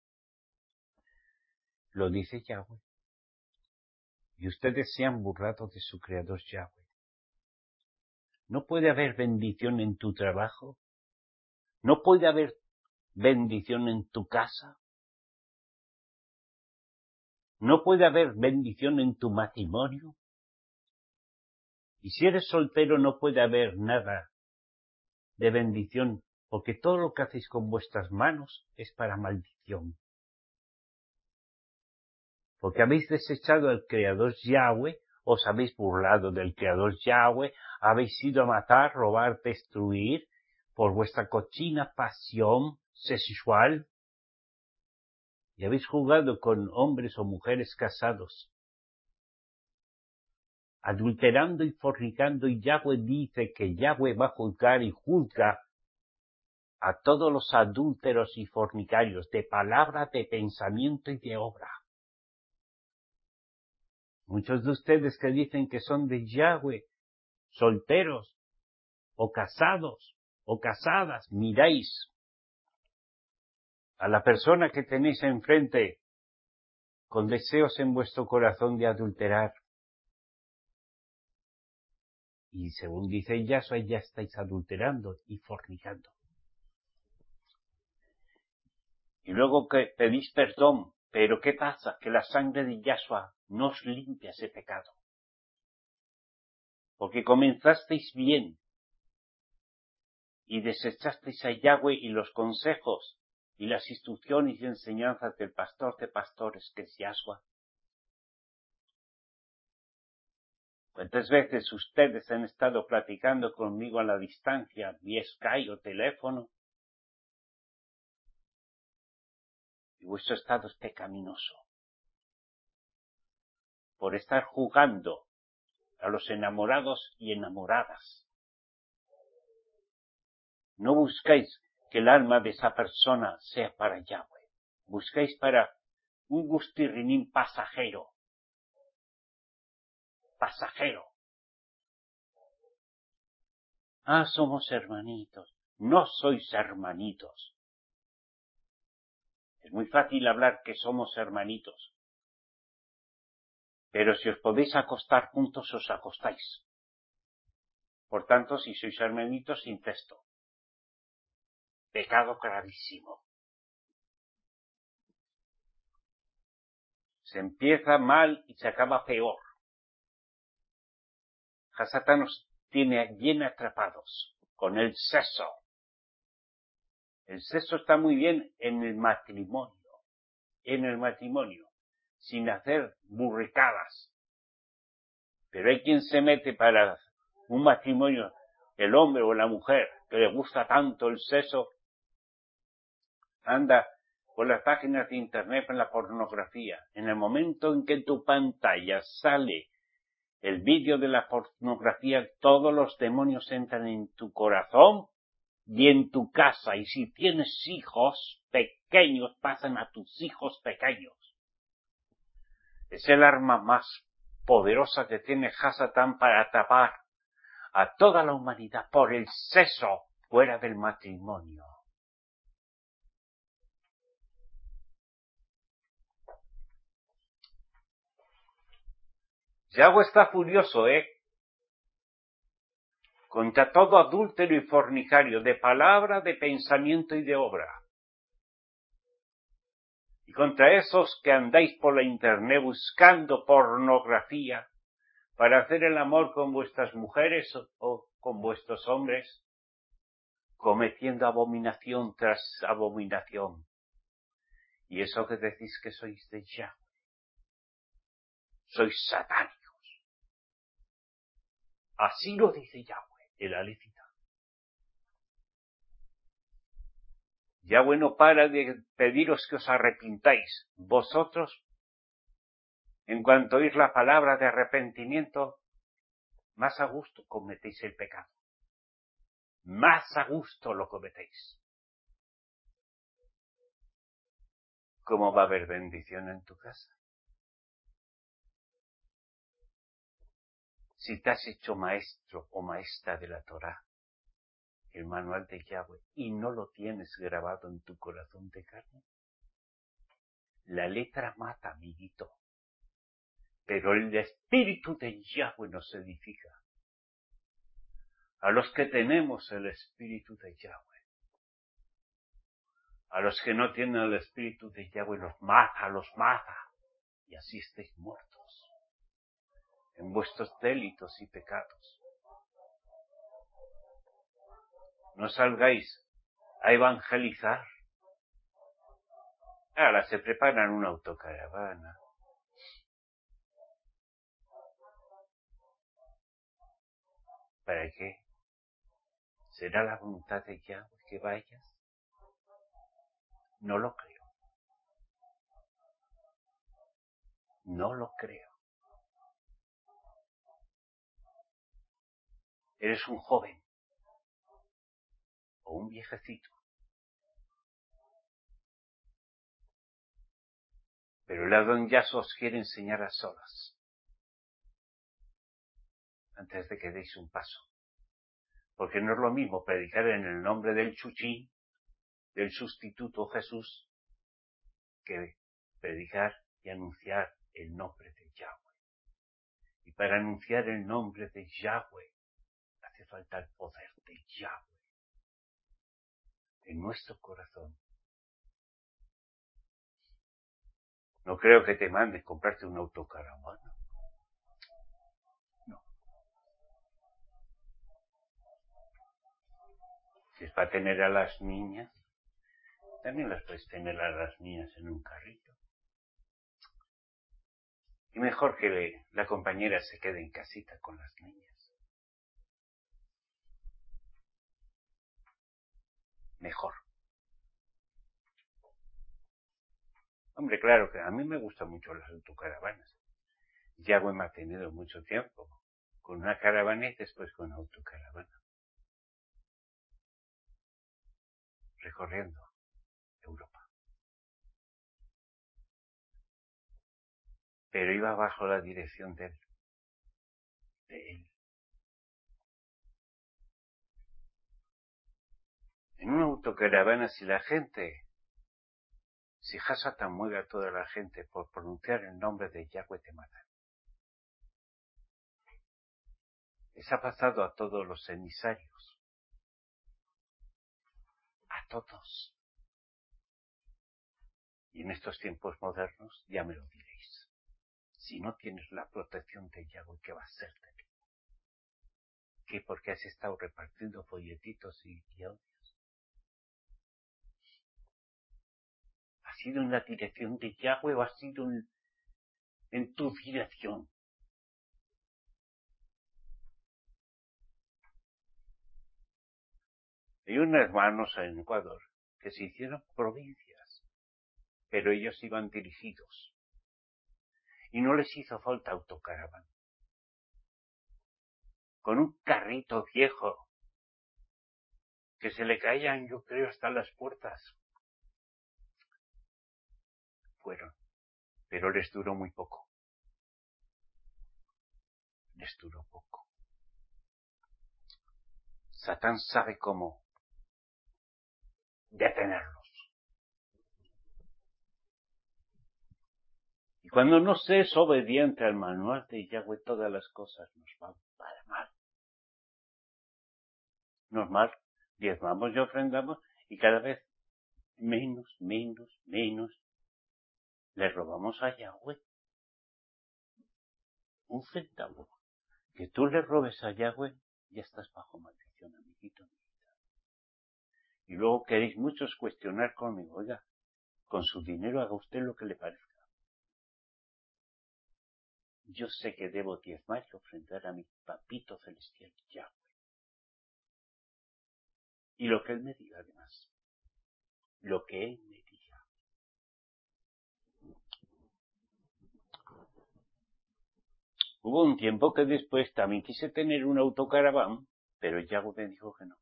Lo dice Yahweh. Y ustedes se han burlado de su Creador Yahweh. ¿No puede haber bendición en tu trabajo? ¿No puede haber bendición en tu casa? ¿No puede haber bendición en tu matrimonio? Y si eres soltero no puede haber nada de bendición, porque todo lo que hacéis con vuestras manos es para maldición. Porque habéis desechado al Creador Yahweh, os habéis burlado del Creador Yahweh, habéis ido a matar, robar, destruir, por vuestra cochina pasión sexual, y habéis jugado con hombres o mujeres casados, adulterando y fornicando, y Yahweh dice que Yahweh va a juzgar y juzga a todos los adúlteros y fornicarios, de palabra, de pensamiento y de obra. Muchos de ustedes que dicen que son de Yahweh, solteros, o casados, o casadas, miráis a la persona que tenéis enfrente con deseos en vuestro corazón de adulterar. Y según dice Yahshua, ya estáis adulterando y fornicando. Y luego que pedís perdón, pero ¿qué pasa? Que la sangre de Yahshua no os limpia ese pecado. Porque comenzasteis bien y desechasteis a Yahweh y los consejos y las instrucciones y enseñanzas del pastor de pastores, que es Yahshua. ¿Cuántas veces ustedes han estado platicando conmigo a la distancia, vía Skype o teléfono? Y vuestro estado es pecaminoso. Por estar jugando a los enamorados y enamoradas. No buscáis que el alma de esa persona sea para Yahweh. Buscáis para un gustirrinín pasajero. Pasajero. Ah, somos hermanitos. No sois hermanitos. Es muy fácil hablar que somos hermanitos. Pero si os podéis acostar juntos, os acostáis. Por tanto, si sois hermanitos, incesto. Pecado gravísimo. Se empieza mal y se acaba peor. Hasatán nos tiene bien atrapados con el sexo. El sexo está muy bien en el matrimonio, sin hacer burricadas. Pero hay quien se mete para un matrimonio, el hombre o la mujer, que le gusta tanto el sexo, anda por las páginas de internet en la pornografía. En el momento en que en tu pantalla sale el vídeo de la pornografía, todos los demonios entran en tu corazón y en tu casa. Y si tienes hijos pequeños, pasan a tus hijos pequeños. Es el arma más poderosa que tiene Hasatán para atrapar a toda la humanidad por el sexo fuera del matrimonio. Yahweh está furioso, contra todo adúltero y fornicario, de palabra, de pensamiento y de obra. Y contra esos que andáis por la internet buscando pornografía para hacer el amor con vuestras mujeres o con vuestros hombres, cometiendo abominación tras abominación. Y eso que decís que sois de Yahweh, sois satánicos. Así lo dice Yahweh, el Alecita. Yahweh no para de pediros que os arrepintáis. Vosotros, en cuanto oís la palabra de arrepentimiento, más a gusto cometéis el pecado. Más a gusto lo cometéis. ¿Cómo va a haber bendición en tu casa? Si te has hecho maestro o maestra de la Torá, el manual de Yahweh, y no lo tienes grabado en tu corazón de carne. La letra mata, amiguito, pero el espíritu de Yahweh nos edifica. A los que tenemos el espíritu de Yahweh, a los que no tienen el espíritu de Yahweh los mata, y así estéis muertos en vuestros delitos y pecados. No salgáis a evangelizar. Ahora se preparan una autocaravana. ¿Para qué? ¿Será la voluntad de Yahweh que vayas? No lo creo. No lo creo. Eres un joven o un viejecito. Pero el Adón Yahshua os quiere enseñar a solas, antes de que deis un paso. Porque no es lo mismo predicar en el nombre del Chuchín, del sustituto Jesús, que predicar y anunciar el nombre de Yahweh. Y para anunciar el nombre de Yahweh hace falta el poder de Yahweh en nuestro corazón. No creo que te mandes comprarte un autocaravana. No. Si es para tener a las niñas, también las puedes tener a las niñas en un carrito. Y mejor que la compañera se quede en casita con las niñas. Mejor. Hombre, claro que a mí me gustan mucho las autocaravanas. Yahweh me ha tenido mucho tiempo con una caravana y después con una autocaravana. Recorriendo Europa. Pero iba bajo la dirección de él. En una autocaravana, si Hasatán mueve a toda la gente por pronunciar el nombre de Yahweh, te matan. Les ha pasado a todos los emisarios. A todos. Y en estos tiempos modernos, ya me lo diréis. Si no tienes la protección de Yahweh, ¿qué va a ser de ti? ¿Qué? Porque has estado repartiendo folletitos y audios. ¿Ha sido en la dirección de Yahweh o ha sido en tu dirección? Hay unos hermanos en Ecuador que se hicieron provincias, pero ellos iban dirigidos y no les hizo falta autocaravana. Con un carrito viejo que se le caían, yo creo, hasta las puertas. Fueron, pero les duró muy poco. Les duró poco. Satán sabe cómo detenerlos. Y cuando no se es obediente al manual de Yahweh, todas las cosas nos van para mal. Normal, diezmamos y ofrendamos y cada vez menos le robamos a Yahweh. Un centavo. Que tú le robes a Yahweh, ya estás bajo maldición, amiguito. Y luego queréis muchos cuestionar conmigo, oiga, con su dinero haga usted lo que le parezca. Yo sé que debo diezmar y ofrendar a mi papito celestial Yahweh. Y lo que él me diga, además. Lo que él me diga. Hubo un tiempo que después también quise tener un autocaraván, pero Yahweh me dijo que no.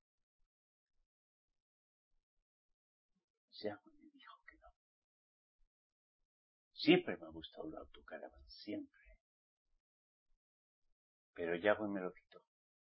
Yahweh me dijo que no. Siempre me ha gustado el autocaraván, siempre. Pero Yahweh me lo quitó.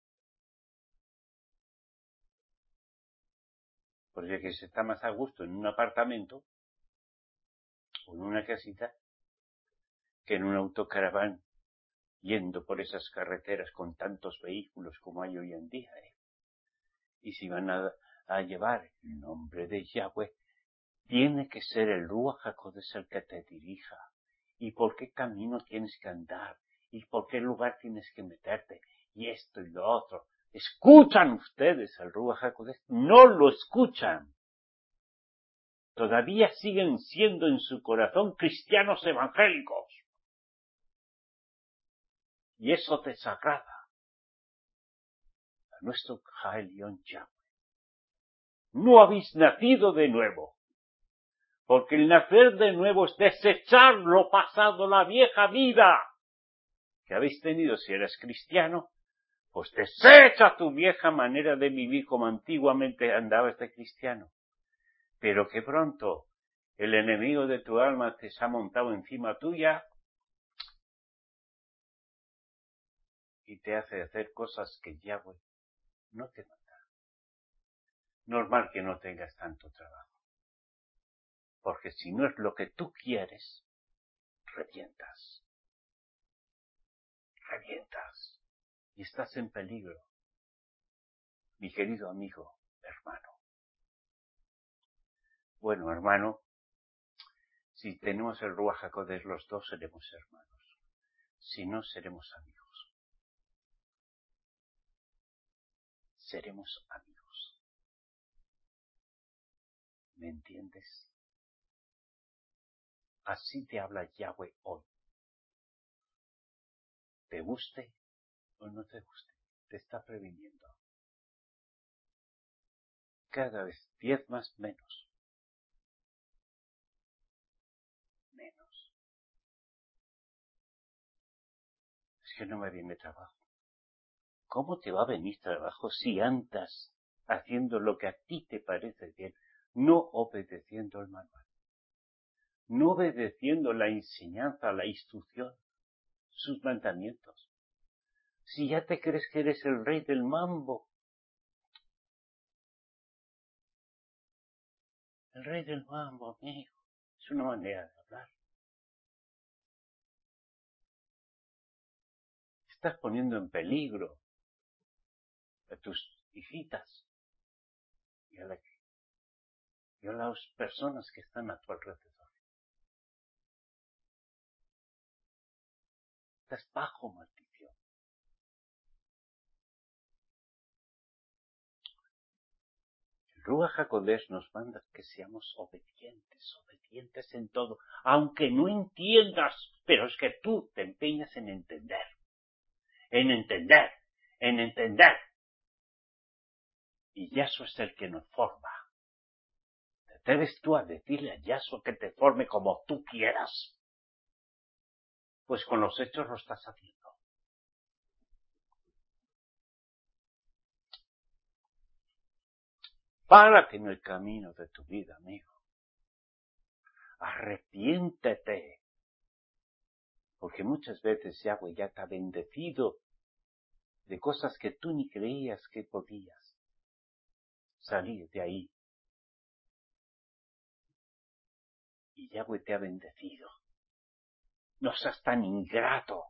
Porque que se está más a gusto en un apartamento o en una casita que en un autocaraván yendo por esas carreteras con tantos vehículos como hay hoy en día. Y si van a llevar el nombre de Yahweh, tiene que ser el Ruach HaKodesh el que te dirija. Y por qué camino tienes que andar. Y por qué lugar tienes que meterte. Y esto y lo otro. ¿Escuchan ustedes al Ruach HaKodesh? No lo escuchan. Todavía siguen siendo en su corazón cristianos evangélicos. Y eso desagrada a nuestro Jaelión Yahweh. No habéis nacido de nuevo. Porque el nacer de nuevo es desechar lo pasado, la vieja vida que habéis tenido si eres cristiano. Pues desecha tu vieja manera de vivir como antiguamente andabas de cristiano. Pero que pronto el enemigo de tu alma te se ha montado encima tuya y te hace hacer cosas que Yahweh no te manda. Normal que no tengas tanto trabajo. Porque si no es lo que tú quieres, revientas. Revientas. Y estás en peligro. Mi querido amigo, hermano. Bueno, hermano, si tenemos el Ruach HaKodesh, los dos seremos hermanos. Si no, seremos amigos. Seremos amigos. ¿Me entiendes? Así te habla Yahweh hoy. Te guste o no te guste, te está previniendo. Cada vez 10 más menos. Menos. Es que no me viene trabajo. ¿Cómo te va a venir trabajo si andas haciendo lo que a ti te parece bien, no obedeciendo el manual? No obedeciendo la enseñanza, la instrucción, sus mandamientos. Si ya te crees que eres el rey del mambo. El rey del mambo, amigo. Es una manera de hablar. Estás poniendo en peligro a tus hijitas y a las personas que están a tu alrededor. Estás bajo maldición. Ruach HaKodesh nos manda que seamos obedientes en todo, aunque no entiendas, pero es que tú te empeñas en entender. Y Yahshua es el que nos forma. ¿Te atreves tú a decirle a Yahshua que te forme como tú quieras? Pues con los hechos lo estás haciendo. Párate en el camino de tu vida, amigo. Arrepiéntete. Porque muchas veces Yahweh ya te ha bendecido de cosas que tú ni creías que podías salir de ahí. Y Yahweh te ha bendecido. No seas tan ingrato.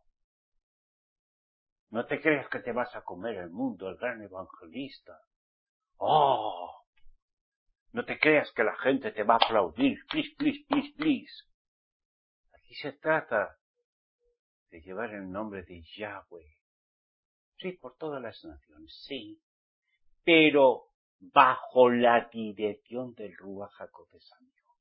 No te creas que te vas a comer el mundo, el gran evangelista. ¡Oh! No te creas que la gente te va a aplaudir. Please. Aquí se trata de llevar el nombre de Yahweh. Sí, por todas las naciones, sí. Pero bajo la dirección del Ruach HaKodesh, amigo.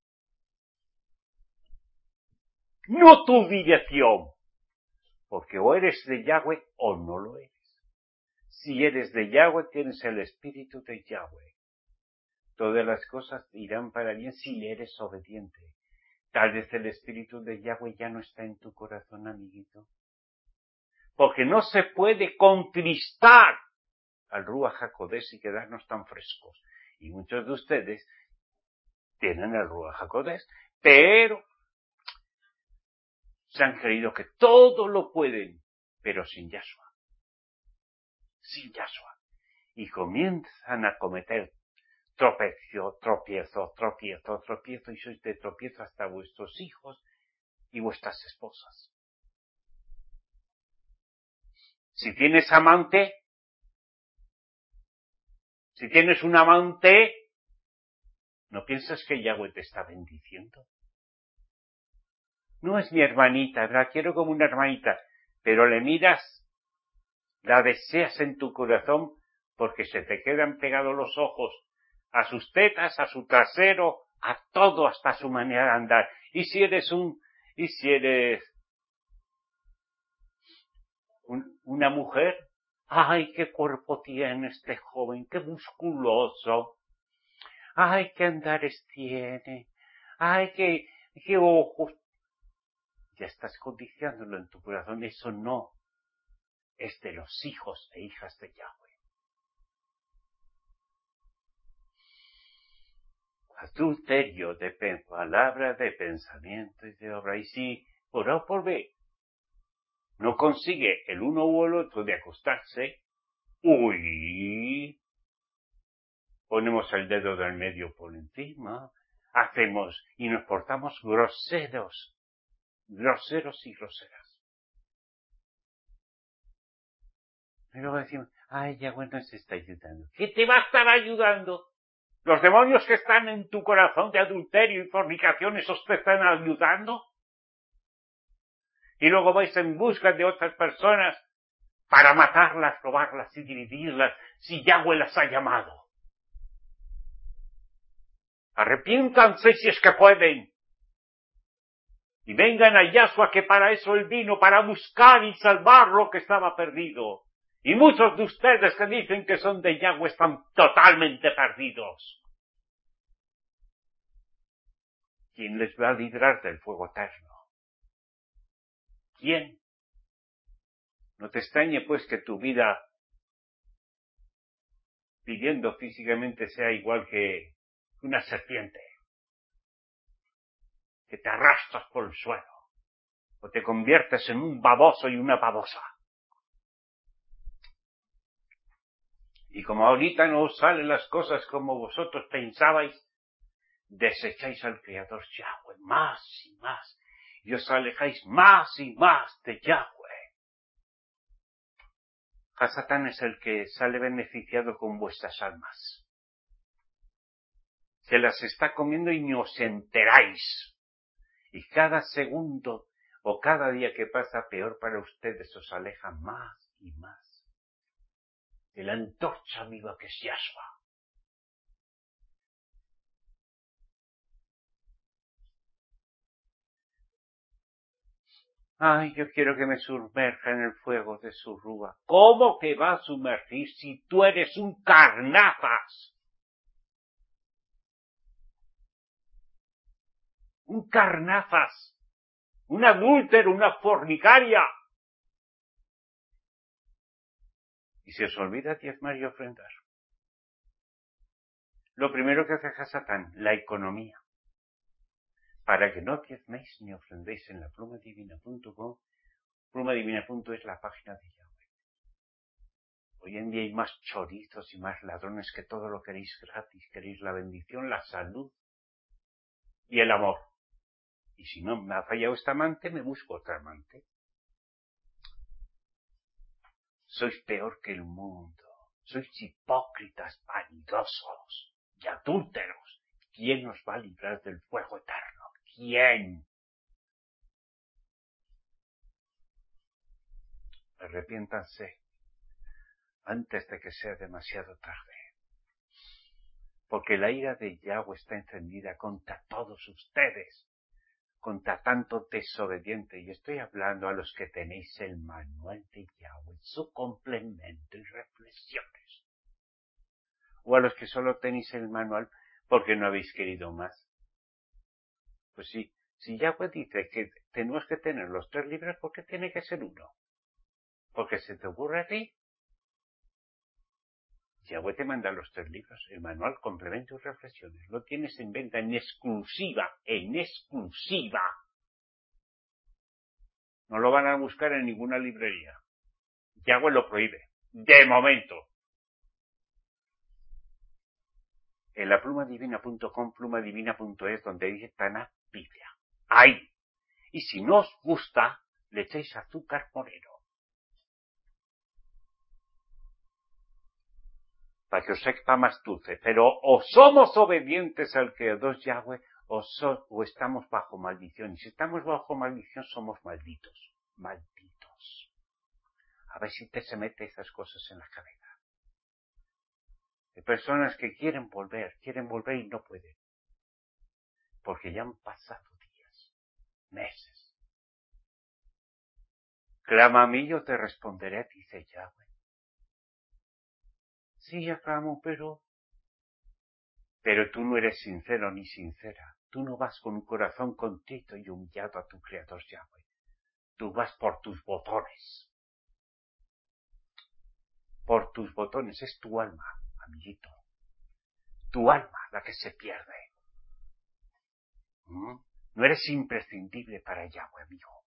No tu dirección. Porque o eres de Yahweh o no lo eres. Si eres de Yahweh, tienes el espíritu de Yahweh. Todas las cosas irán para bien si eres obediente. Tal vez el espíritu de Yahweh ya no está en tu corazón, amiguito. Porque no se puede contristar al Ruach HaKodesh y quedarnos tan frescos. Y muchos de ustedes tienen el Ruach HaKodesh, pero se han creído que todo lo pueden, pero sin Yahshua. Y comienzan a cometer tropiezo, y sois de tropiezo hasta vuestros hijos y vuestras esposas. Si tienes un amante, ¿no piensas que Yahweh te está bendiciendo? No es mi hermanita, la quiero como una hermanita, pero le miras, la deseas en tu corazón porque se te quedan pegados los ojos a sus tetas, a su trasero, a todo, hasta su manera de andar. Y si eres una mujer, ¡ay, qué cuerpo tiene este joven, qué musculoso! ¡Ay, qué andares tiene! ¡Ay, qué ojos! Ya estás codiciándolo en tu corazón. Eso no es de los hijos e hijas de Yahweh. Adulterio de palabra, de pensamiento y de obra. Y si por A o por B no consigue el uno u el otro de acostarse, ponemos el dedo del medio por encima, hacemos y nos portamos groseros y groseras. Y luego decimos, ¡ay, Yahweh nos está ayudando! ¿Qué te va a estar ayudando? Los demonios que están en tu corazón de adulterio y fornicación, ¿esos te están ayudando? Y luego vais en busca de otras personas para matarlas, robarlas y dividirlas, si Yahweh las ha llamado. Arrepiéntanse si es que pueden. Y vengan a Yahshua, que para eso Él vino, para buscar y salvar lo que estaba perdido. Y muchos de ustedes que dicen que son de Yahweh están totalmente perdidos. ¿Quién les va a librar del fuego eterno? ¿Quién? No te extrañe pues que tu vida viviendo físicamente sea igual que una serpiente, que te arrastras por el suelo, o te conviertes en un baboso y una babosa. Y como ahorita no os salen las cosas como vosotros pensabais, desecháis al Creador Yahweh más y más, y os alejáis más y más de Yahweh. Satán es el que sale beneficiado con vuestras almas. Se las está comiendo y ni os enteráis. Y cada segundo o cada día que pasa, peor para ustedes, os aleja más y más de la antorcha viva que es Yahshua. Ay, yo quiero que me sumerja en el fuego de su rúa. ¿Cómo que va a sumergir si tú eres un carnazas? Un carnazas. Un adúltero, una fornicaria. Y se os olvida diezmar y ofrendar. Lo primero que hace Hasatán, la economía. Para que no diezméis ni ofrendéis en la plumadivina.com. Plumadivina.es la página de Yahweh. Hoy en día hay más chorizos y más ladrones que todo lo queréis gratis. Queréis la bendición, la salud y el amor. Y si no me ha fallado este amante, me busco otro amante. Sois peor que el mundo. Sois hipócritas, vanidosos y adúlteros. ¿Quién os va a librar del fuego eterno? ¿Quién? Arrepiéntanse antes de que sea demasiado tarde. Porque la ira de Yahweh está encendida contra todos ustedes, contra tanto desobediente. Y estoy hablando a los que tenéis el manual de Yahweh, su complemento y reflexiones. O a los que solo tenéis el manual porque no habéis querido más. Pues sí, si Yahweh dice que tenemos que tener los 3 libros, ¿por qué tiene que ser uno? ¿Porque se te ocurre a ti? Yahweh te manda los 3 libros, el manual, complemento y reflexiones. Lo tienes en venta en exclusiva, No lo van a buscar en ninguna librería. Yahweh lo prohíbe, de momento. En la plumadivina.com, plumadivina.es, donde dice Tanakh Biblia. Ahí. Y si no os gusta, le echáis azúcar moreno. Para que os sepa más dulce. Pero o somos obedientes al Creador Yahweh, o estamos bajo maldición. Y si estamos bajo maldición, somos malditos. Malditos. A ver si se mete esas cosas en la cabeza. Hay personas que quieren volver y no pueden. Porque ya han pasado días, meses. Clama a mí, yo te responderé, dice Yahweh. Sí, ya clamo, pero tú no eres sincero ni sincera. Tú no vas con un corazón contrito y humillado a tu Creador Yahweh. Tú vas por tus botones. Por tus botones. Es tu alma, amiguito. Tu alma la que se pierde. No eres imprescindible para Yahweh, amigo.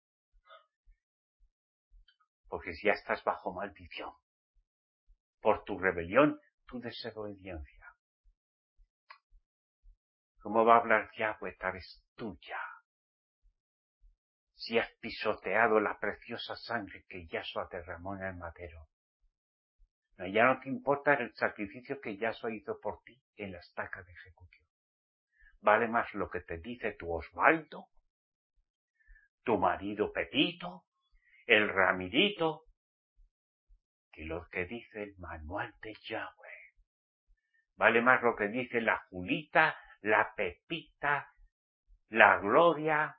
Porque ya estás bajo maldición. Por tu rebelión, tu desobediencia. ¿Cómo va a hablar Yahweh tal vez tuya? Si has pisoteado la preciosa sangre que Yahshua derramó en el madero. No, ya no te importa el sacrificio que Yahshua hizo por ti en la estaca de ejecución. Vale más lo que te dice tu Osvaldo, tu marido Pepito, el Ramirito, que lo que dice el manual de Yahweh. Vale más lo que dice la Julita, la Pepita, la Gloria,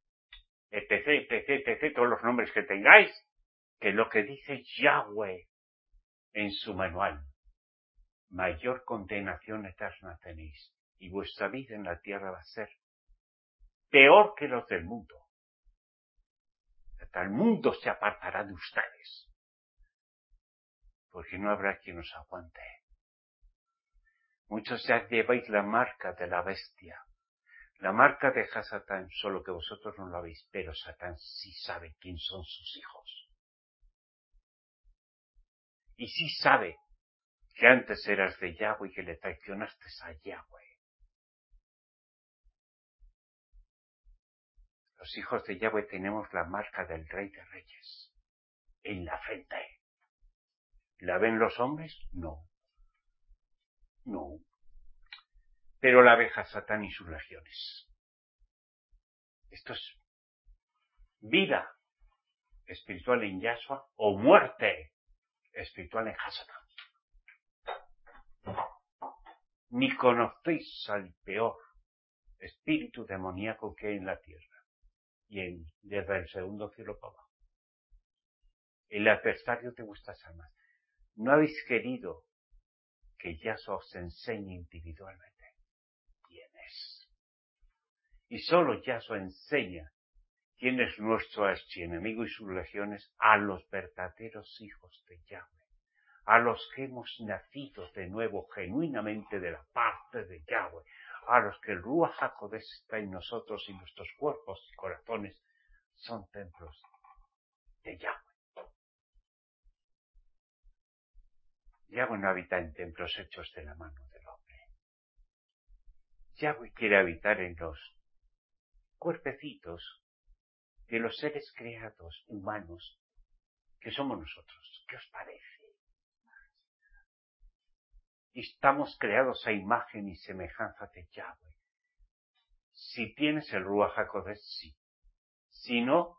etc., todos los nombres que tengáis, que lo que dice Yahweh en su manual. Mayor condenación eterna tenéis, y vuestra vida en la tierra va a ser peor que los del mundo. Hasta el mundo se apartará de ustedes, porque no habrá quien os aguante. Muchos ya lleváis la marca de la bestia, la marca de Hasatán, solo que vosotros no lo veis, pero Satán sí sabe quién son sus hijos. Y sí sabe que antes eras de Yahweh y que le traicionaste a Yahweh. Los hijos de Yahweh tenemos la marca del Rey de Reyes en la frente. ¿La ven los hombres? No. Pero la ve Hasatán y sus legiones. Esto es vida espiritual en Yahshua o muerte espiritual en Hasatán. Ni conocéis al peor espíritu demoníaco que hay en la tierra. y desde el segundo cielo para abajo. El adversario de vuestras almas. ¿No habéis querido que Yahshua os enseñe individualmente quién es? Y solo Yahshua enseña quién es nuestro archienemigo y sus legiones a los verdaderos hijos de Yahweh, a los que hemos nacido de nuevo genuinamente de la parte de Yahweh, a los que el Ruach HaKodesh está en nosotros y nuestros cuerpos y corazones son templos de Yahweh. Yahweh no habita en templos hechos de la mano del hombre. Yahweh quiere habitar en los cuerpecitos de los seres creados humanos que somos nosotros. ¿Qué os parece? Estamos creados a imagen y semejanza de Yahweh. Si tienes el Ruach HaKodesh, sí. Si no,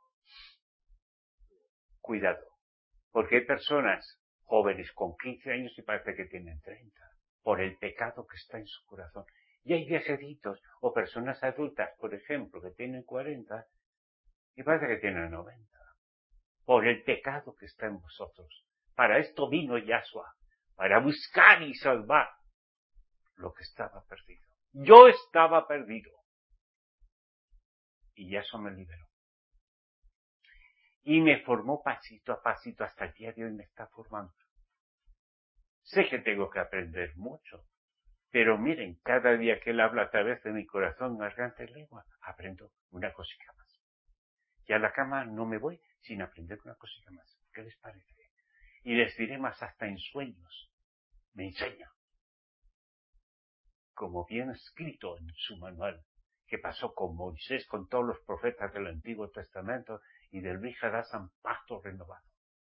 cuidado. Porque hay personas jóvenes con 15 años y parece que tienen 30. Por el pecado que está en su corazón. Y hay viejecitos o personas adultas, por ejemplo, que tienen 40 y parece que tienen 90. Por el pecado que está en vosotros. Para esto vino Yahshua. Para buscar y salvar lo que estaba perdido. Yo estaba perdido. Y Yahshua me liberó. Y me formó pasito a pasito hasta el día de hoy me está formando. Sé que tengo que aprender mucho. Pero miren, cada día que él habla a través de mi corazón, garganta y lengua, aprendo una cosita más. Y a la cama no me voy sin aprender una cosita más. ¿Qué les parece? Y les diré más hasta en sueños. Me enseña. Como bien escrito en su manual, que pasó con Moisés, con todos los profetas del Antiguo Testamento y del Brit Hadashah, pacto renovado.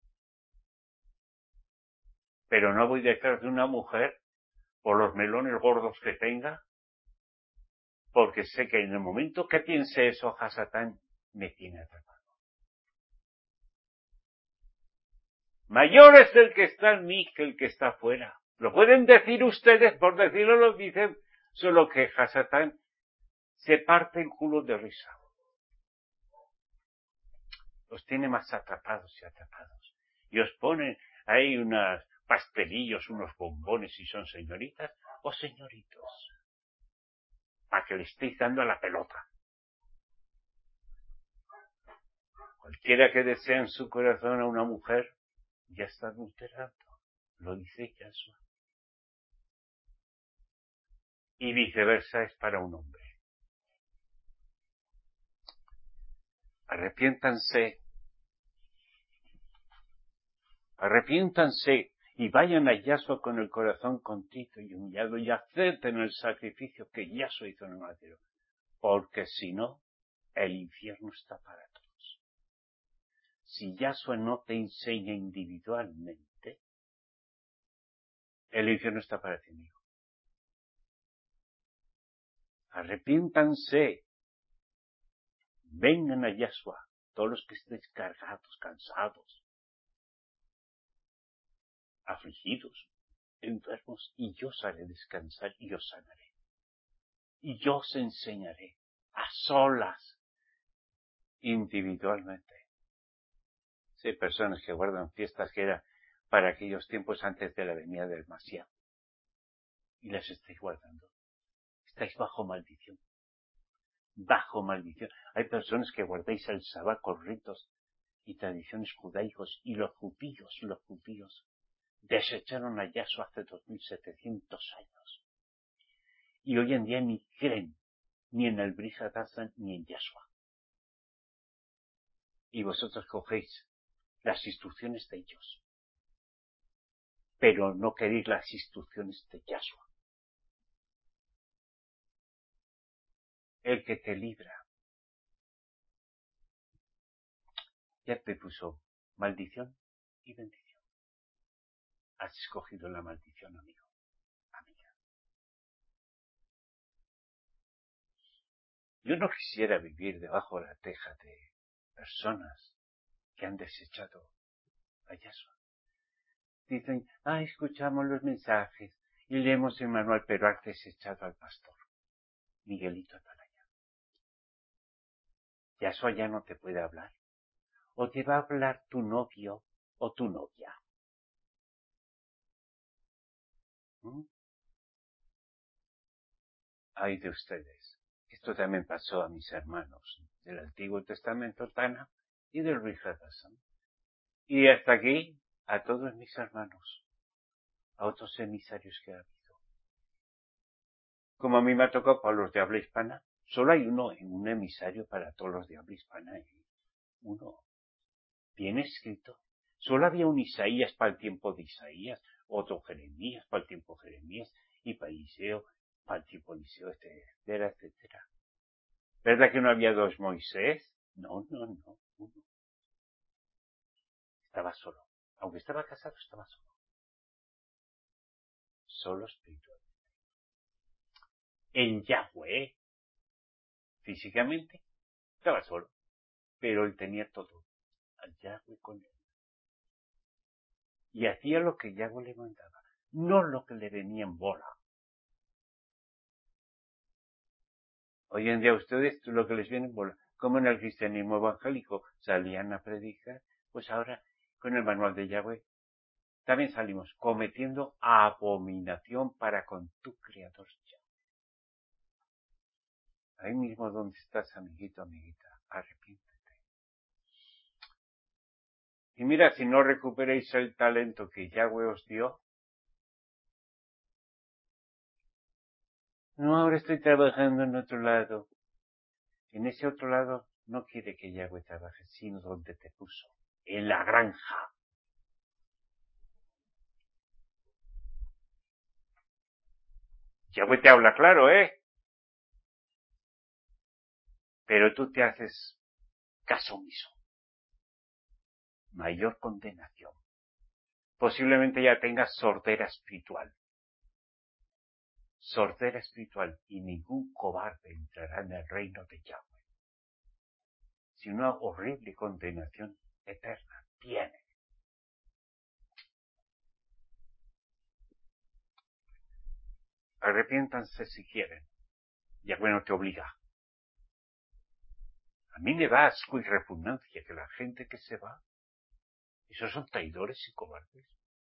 Pero no voy detrás de una mujer por los melones gordos que tenga, porque sé que en el momento que piense eso, Hasatán me tiene atrapado. Mayor es el que está en mí que el que está afuera. Lo pueden decir ustedes, por decirlo lo dicen, solo que Hasatán se parte el culo de risa. Los tiene más atrapados y atrapados. Y os ponen ahí unos pastelillos, unos bombones si son señoritas o señoritos. Para que le estéis dando a la pelota. Cualquiera que desea en su corazón a una mujer, ya está adulterando. Lo dice Yahshua. Y viceversa es para un hombre. Arrepiéntanse y vayan a Yahshua con el corazón contrito y humillado y acepten el sacrificio que Yahshua hizo en el madero. Porque si no, el infierno está para todos. Si Yahshua no te enseña individualmente, el infierno está para ti mismo. Arrepiéntanse. Vengan a Yahshua, todos los que estéis cargados, cansados, afligidos, enfermos, y yo os haré descansar y os sanaré. Y yo os enseñaré a solas, individualmente. Sí, hay personas que guardan fiestas que eran para aquellos tiempos antes de la venida del Mashiach. Y las estáis guardando. Estáis bajo maldición. Bajo maldición. Hay personas que guardáis el Sabbat con ritos y tradiciones judaicos, y los judíos desecharon a Yahshua hace 2700 años. Y hoy en día ni creen ni en el Brit Hadashah ni en Yahshua. Y vosotros cogéis las instrucciones de ellos, pero no queréis las instrucciones de Yahshua. El que te libra. Ya te puso maldición y bendición. Has escogido la maldición, amigo, amiga. Yo no quisiera vivir debajo de la teja de personas que han desechado a Yahshua. Dicen, escuchamos los mensajes y leemos el manual, pero has desechado al pastor Miguelito Atalaya. Yahshua ya no te puede hablar. O te va a hablar tu novio o tu novia. Ay de ustedes. Esto también pasó a mis hermanos del Antiguo Testamento, Tana, y del Ruiz Hadassan. Y hasta aquí, a todos mis hermanos, a otros emisarios que ha habido. Como a mí me ha tocado para los de habla hispana, solo hay un emisario para todos los de habla hispana. Uno. Bien escrito. Solo había un Isaías para el tiempo de Isaías, otro Jeremías para el tiempo de Jeremías, y para Eliseo para el tiempo de Eliseo, etcétera, etcétera. ¿Verdad que no había dos Moisés? No. Uno. Estaba solo. Aunque estaba casado, estaba solo. Solo espiritualmente. En Yahweh, físicamente, estaba solo. Pero él tenía todo. Al Yahweh con él. Y hacía lo que Yahweh le mandaba. No lo que le venía en bola. Hoy en día ustedes, lo que les viene en bola. Como en el cristianismo evangélico salían a predicar, pues ahora con el manual de Yahweh también salimos cometiendo abominación para con tu Creador Yahweh. Ahí mismo donde estás, amiguito, amiguita, arrepiéntete. Y mira, si no recuperéis el talento que Yahweh os dio, no, ahora estoy trabajando en otro lado. En ese otro lado no quiere que Yahweh trabaje, sino donde te puso, en la granja. Yahweh te habla claro, pero tú te haces caso omiso. Mayor condenación. Posiblemente ya tengas sordera espiritual. Sordera espiritual, y ningún cobarde entrará en el reino de Yahweh. Si una horrible condenación eterna tiene. Arrepiéntanse si quieren. Yahweh no te obliga. A mí me da asco y repugnancia que la gente que se va, esos son traidores y cobardes.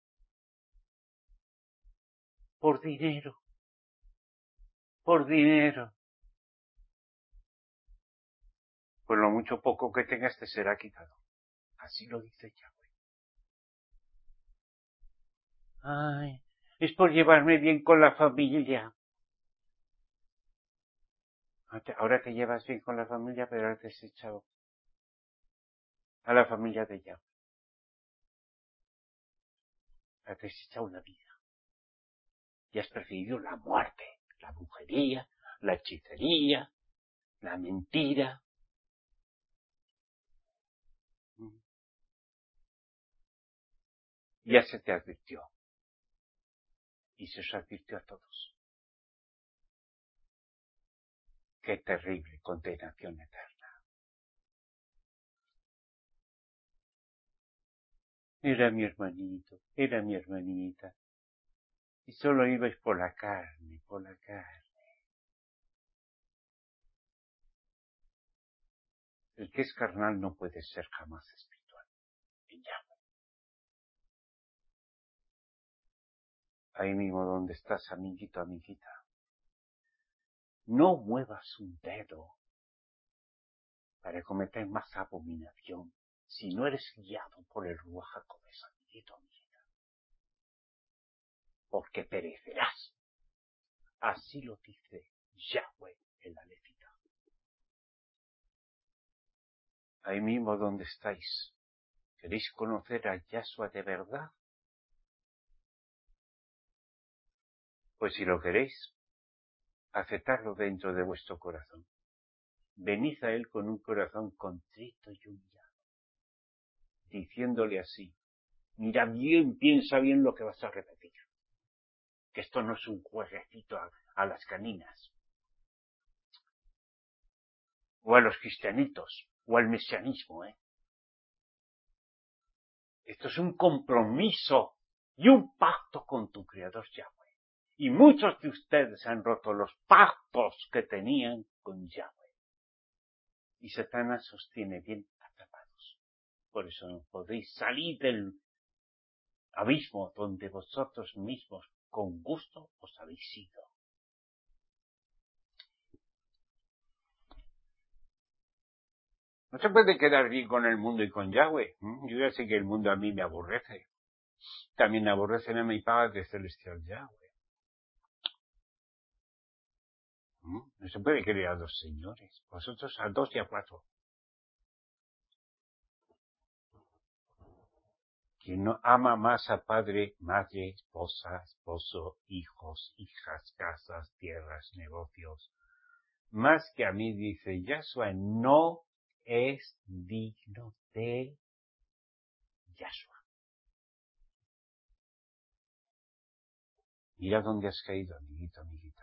Por dinero. Por dinero. Pues lo mucho poco que tengas te será quitado. Así lo dice Yahweh. Ay, es por llevarme bien con la familia. Ahora te llevas bien con la familia, pero has desechado a la familia de Yahweh. Has desechado la vida. Y has preferido la muerte, la brujería, la hechicería, la mentira. Ya se te advirtió. Y se os advirtió a todos. Qué terrible condenación eterna. Era mi hermanito, era mi hermanita. Y solo ibais por la carne, por la carne. El que es carnal no puede ser jamás espiritual. En Yahweh. Ahí mismo donde estás, amiguito, amiguita. No muevas un dedo para cometer más abominación si no eres guiado por el Ruach HaKodesh, amiguito, amiguita. Porque perecerás. Así lo dice Yahweh en la Levita. Ahí mismo donde estáis. ¿Queréis conocer a Yahshua de verdad? Pues si lo queréis, aceptadlo dentro de vuestro corazón. Venid a él con un corazón contrito y humillado, diciéndole así: mira bien, piensa bien lo que vas a repetir, que esto no es un jueguecito a las caninas, o a los cristianitos, o al mesianismo, Esto es un compromiso y un pacto con tu Creador Yahweh. Y muchos de ustedes han roto los pactos que tenían con Yahweh. Y Satanás os tiene bien atrapados. Por eso no podéis salir del abismo donde vosotros mismos con gusto os habéis ido. No se puede quedar bien con el mundo y con Yahweh. Yo ya sé que el mundo a mí me aborrece. También aborrecen a mi Padre Celestial Yahweh. No se puede querer a dos señores. Vosotros a dos y a cuatro. Quien no ama más a padre, madre, esposa, esposo, hijos, hijas, casas, tierras, negocios, más que a mí, dice Yahshua, no es digno de Yahshua. Mira dónde has caído, amiguito, amiguita.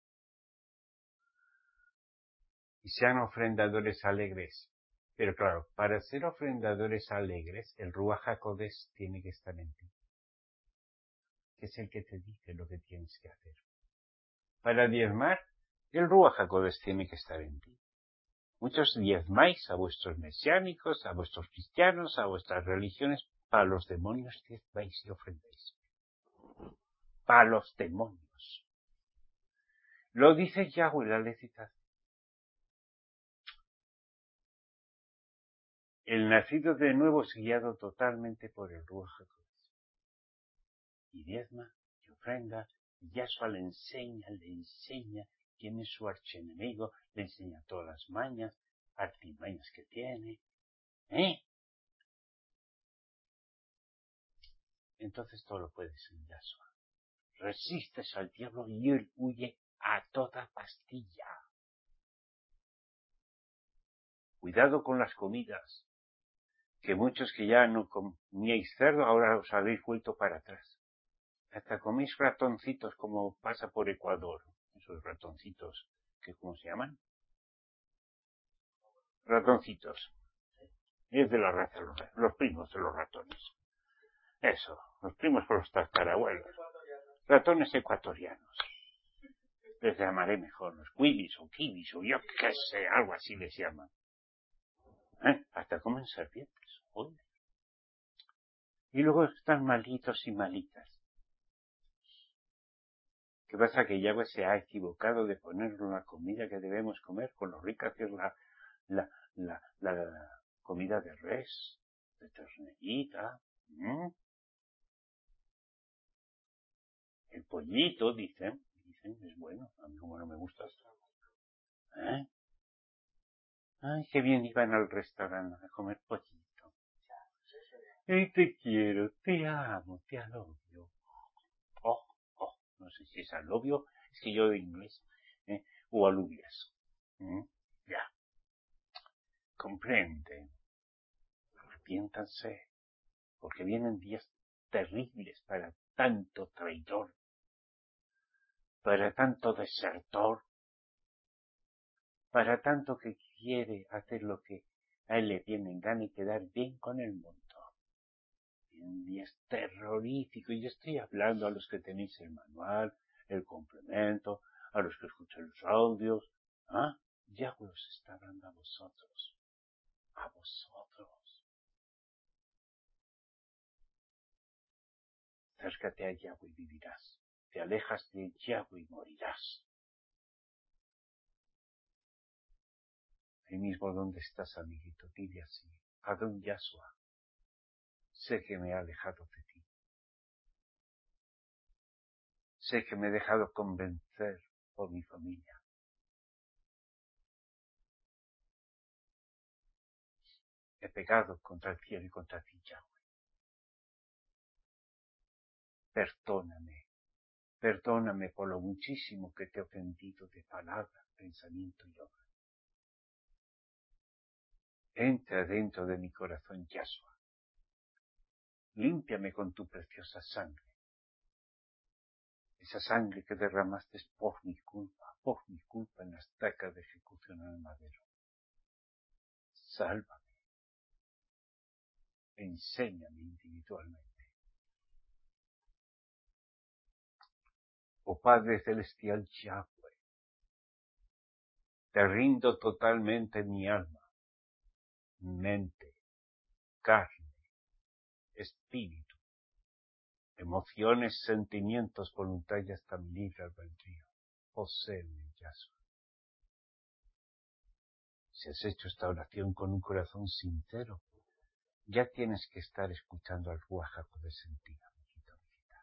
Y sean ofrendadores alegres. Pero claro, para ser ofrendadores alegres, el Ruach HaKodesh tiene que estar en ti. Que es el que te dice lo que tienes que hacer. Para diezmar, el Ruach HaKodesh tiene que estar en ti. Muchos diezmáis a vuestros mesiánicos, a vuestros cristianos, a vuestras religiones. Para los demonios diezmáis y ofrendáis. Para los demonios. Lo dice Yahweh, la lecita. El nacido de nuevo es guiado totalmente por el Ruach HaKodesh. Y diezma, y ofrenda, y Yahshua le enseña quién es su archienemigo, le enseña todas las mañas, artimañas que tiene. Entonces todo lo puedes en Yahshua. Resistes al diablo y él huye a toda pastilla. Cuidado con las comidas, que muchos que ya no comíais cerdo, ahora os habéis vuelto para atrás. Hasta coméis ratoncitos como pasa por Ecuador. Esos ratoncitos, ¿cómo se llaman? Ratoncitos. Es de la raza, los primos de los ratones. Eso, los primos por los tartarabuelos. Ratones ecuatorianos. Les llamaré mejor los quibis o kibis o yo qué sé, algo así les llaman. Hasta comen serpientes. Joder. Y luego están malitos y malitas. ¿Qué pasa? Que Yahweh se ha equivocado de ponerlo en la comida que debemos comer, con lo rica que es la comida de res, de ternerita. El pollito, dicen, es bueno. A mí como no me gusta. Ay, qué bien iban al restaurante a comer pollito. Y te quiero, te amo, te alobio. No sé si es alobio, es que yo de inglés, o alubias. Ya. Comprende. Arrepiéntanse, porque vienen días terribles para tanto traidor, para tanto desertor, para tanto que quiere hacer lo que a él le viene en gana y quedar bien con el mundo. Vienen días terroríficos, y estoy hablando a los que tenéis el manual, el complemento, a los que escuchan los audios. Yahweh os está hablando a vosotros. A vosotros. Acércate a Yahweh y vivirás. Te alejas de Yahweh y morirás. Ahí mismo donde estás, amiguito, dile así. Adón Yahshua, sé que me he alejado de ti. Sé que me he dejado convencer por mi familia. He pecado contra el cielo y contra ti, Yahweh. Perdóname por lo muchísimo que te he ofendido de palabra, pensamiento y obra. Entra dentro de mi corazón, Yahshua. Límpiame con tu preciosa sangre. Esa sangre que derramaste por mi culpa en la estaca de ejecución en el madero. Sálvame. Enséñame individualmente. Oh Padre Celestial Yahweh, te rindo totalmente mi alma, mente, carne, espíritu, emociones, sentimientos, voluntad y hasta mi libre albedrío. Poséeme, Yahshua. Si has hecho esta oración con un corazón sincero, ya tienes que estar escuchando al Ruach HaKodesh en ti, amiguito, amiguita.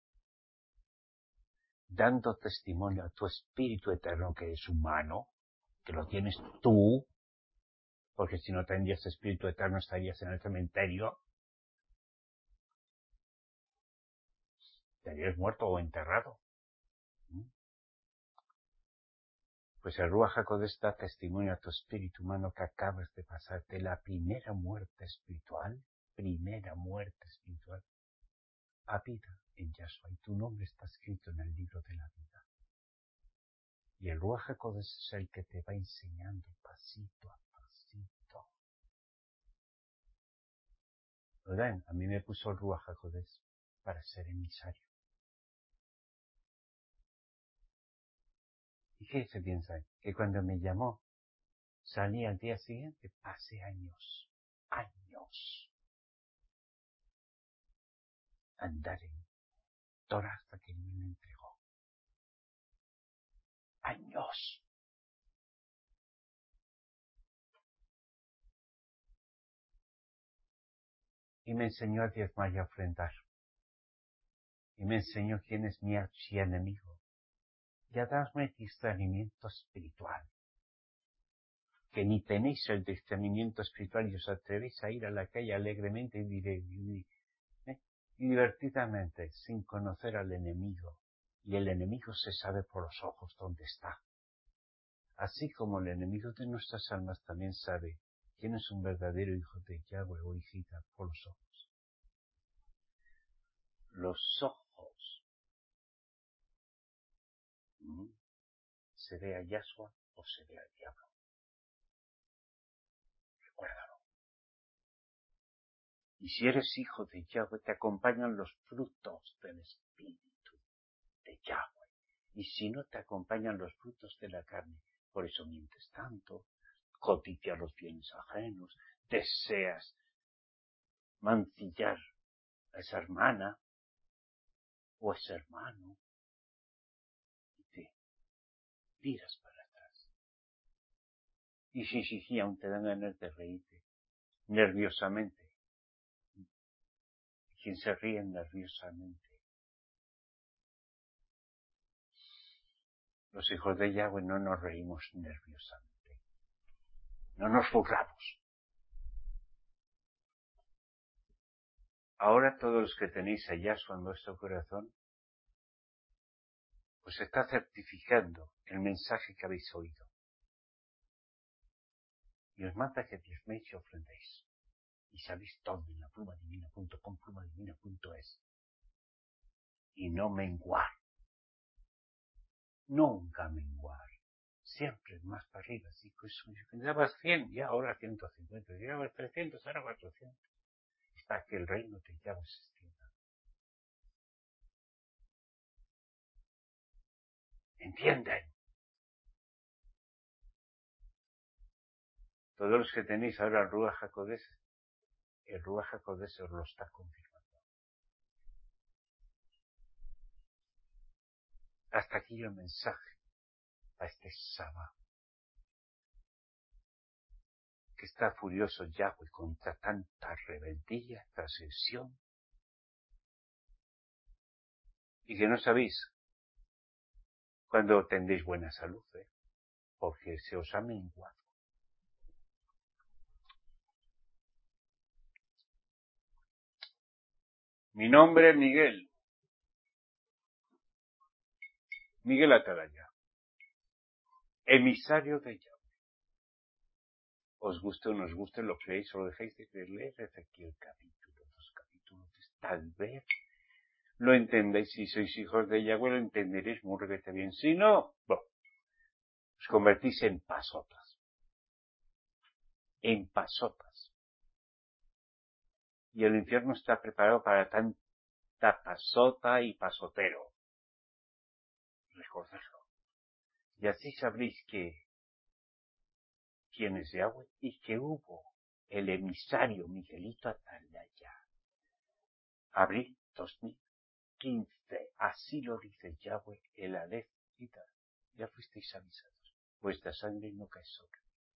Dando testimonio a tu espíritu eterno que es humano, que lo tienes tú, porque si no tendrías espíritu eterno estarías en el cementerio, estarías muerto o enterrado. Pues el Ruach HaKodesh da testimonio a tu espíritu humano que acabas de pasarte la primera muerte espiritual, a vida en Yahshua, y tu nombre está escrito en el libro de la vida. Y el Ruach HaKodesh es el que te va enseñando pasito a pasito. ¿Verdad? A mí me puso el Ruach HaKodesh para ser emisario. ¿Y qué se piensa? Que cuando me llamó, salí al día siguiente, pasé años, andar en Torah hasta que me lo entregó. Años. Y me enseñó a diezmar y a ofrendar. Y me enseñó quién es mi archienemigo. Y a darme discernimiento espiritual. Que ni tenéis el discernimiento espiritual y os atrevéis a ir a la calle alegremente y divertidamente, sin conocer al enemigo. Y el enemigo se sabe por los ojos dónde está. Así como el enemigo de nuestras almas también sabe quién es un verdadero hijo de Yahweh o hijita por los ojos. Los ojos. ¿Se ve a Yahshua o se ve al diablo? Recuérdalo. Y si eres hijo de Yahweh, te acompañan los frutos del Espíritu de Yahweh. Y si no, te acompañan los frutos de la carne. Por eso mientes tanto, codicias los bienes ajenos, deseas mancillar a esa hermana o a ese hermano y te tiras para atrás. Y aún te dan ganas de reírte nerviosamente. Quien se ríe nerviosamente. Los hijos de Yahweh no nos reímos nerviosamente. No nos burlamos. Ahora todos los que tenéis a Yahshua en vuestro corazón, pues está certificando el mensaje que habéis oído. Y os manda que diezméis y ofrendéis. Y sabéis todo en la plumadivina.com, plumadivina.es. Y no menguar. Nunca menguar. Siempre más para arriba. Si dabas 100, ya ahora 150. Si dabas 300, ahora 400. Hasta que el reino de Yahweh se extienda. ¿Entienden? Todos los que tenéis ahora el Ruach HaKodesh os lo está confirmando. Hasta aquí el mensaje a este sábado. Que está furioso Yahweh contra tanta rebeldía, transgresión. Y que no sabéis cuándo tendréis buena salud, porque se os ha menguado. Mi nombre es Miguel. Miguel Atalaya. Emisario de Yahweh. Os guste o no os guste, lo creéis o lo dejéis de creer, leer Ezequiel capítulo 2, capítulo 3. Tal vez lo entendéis. Si sois hijos de Yahweh, lo entenderéis muy requete bien. Si no, bueno, os convertís en pasotas. En pasotas. Y el infierno está preparado para tanta pasota y pasotero. Recordadlo. Y así sabréis quién es Yahweh y que hubo el emisario Miguelito Atalaya. Abril 2015. Así lo dice Yahweh, el Aleph y tal. Ya fuisteis avisados. Vuestra sangre no cae sola.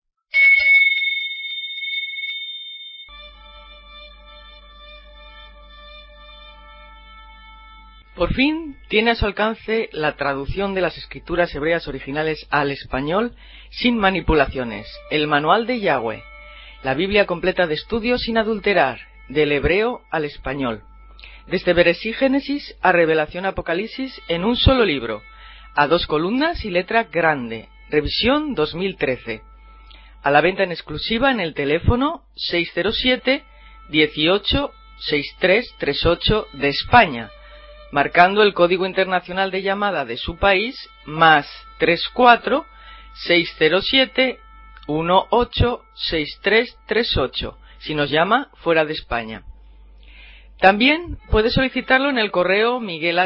Por fin tiene a su alcance la traducción de las escrituras hebreas originales al español sin manipulaciones, el Manual de Yahweh, la Biblia completa de estudio sin adulterar, del hebreo al español, desde Bereshit Génesis a Revelación Apocalipsis en un solo libro, a 2 columnas y letra grande, revisión 2013, a la venta en exclusiva en el teléfono 607 18 6338 de España, marcando el código internacional de llamada de su país más 34 607 18 6338 si nos llama fuera de España. También puede solicitarlo en el correo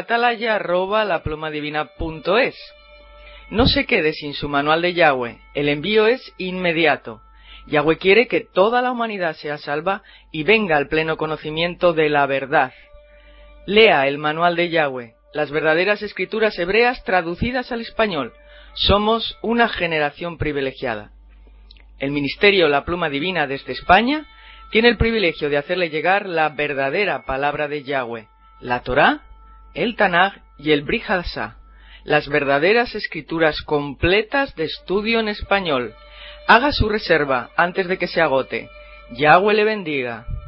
miguelatalaya@laplumadivina.es. No se quede sin su manual de Yahweh, el envío es inmediato. Yahweh quiere que toda la humanidad sea salva y venga al pleno conocimiento de la verdad. Lea el manual de Yahweh, las verdaderas escrituras hebreas traducidas al español. Somos una generación privilegiada. El Ministerio La Pluma Divina desde España tiene el privilegio de hacerle llegar la verdadera palabra de Yahweh, la Torá, el Tanaj y el Brit Hadashah, las verdaderas escrituras completas de estudio en español. Haga su reserva antes de que se agote. Yahweh le bendiga.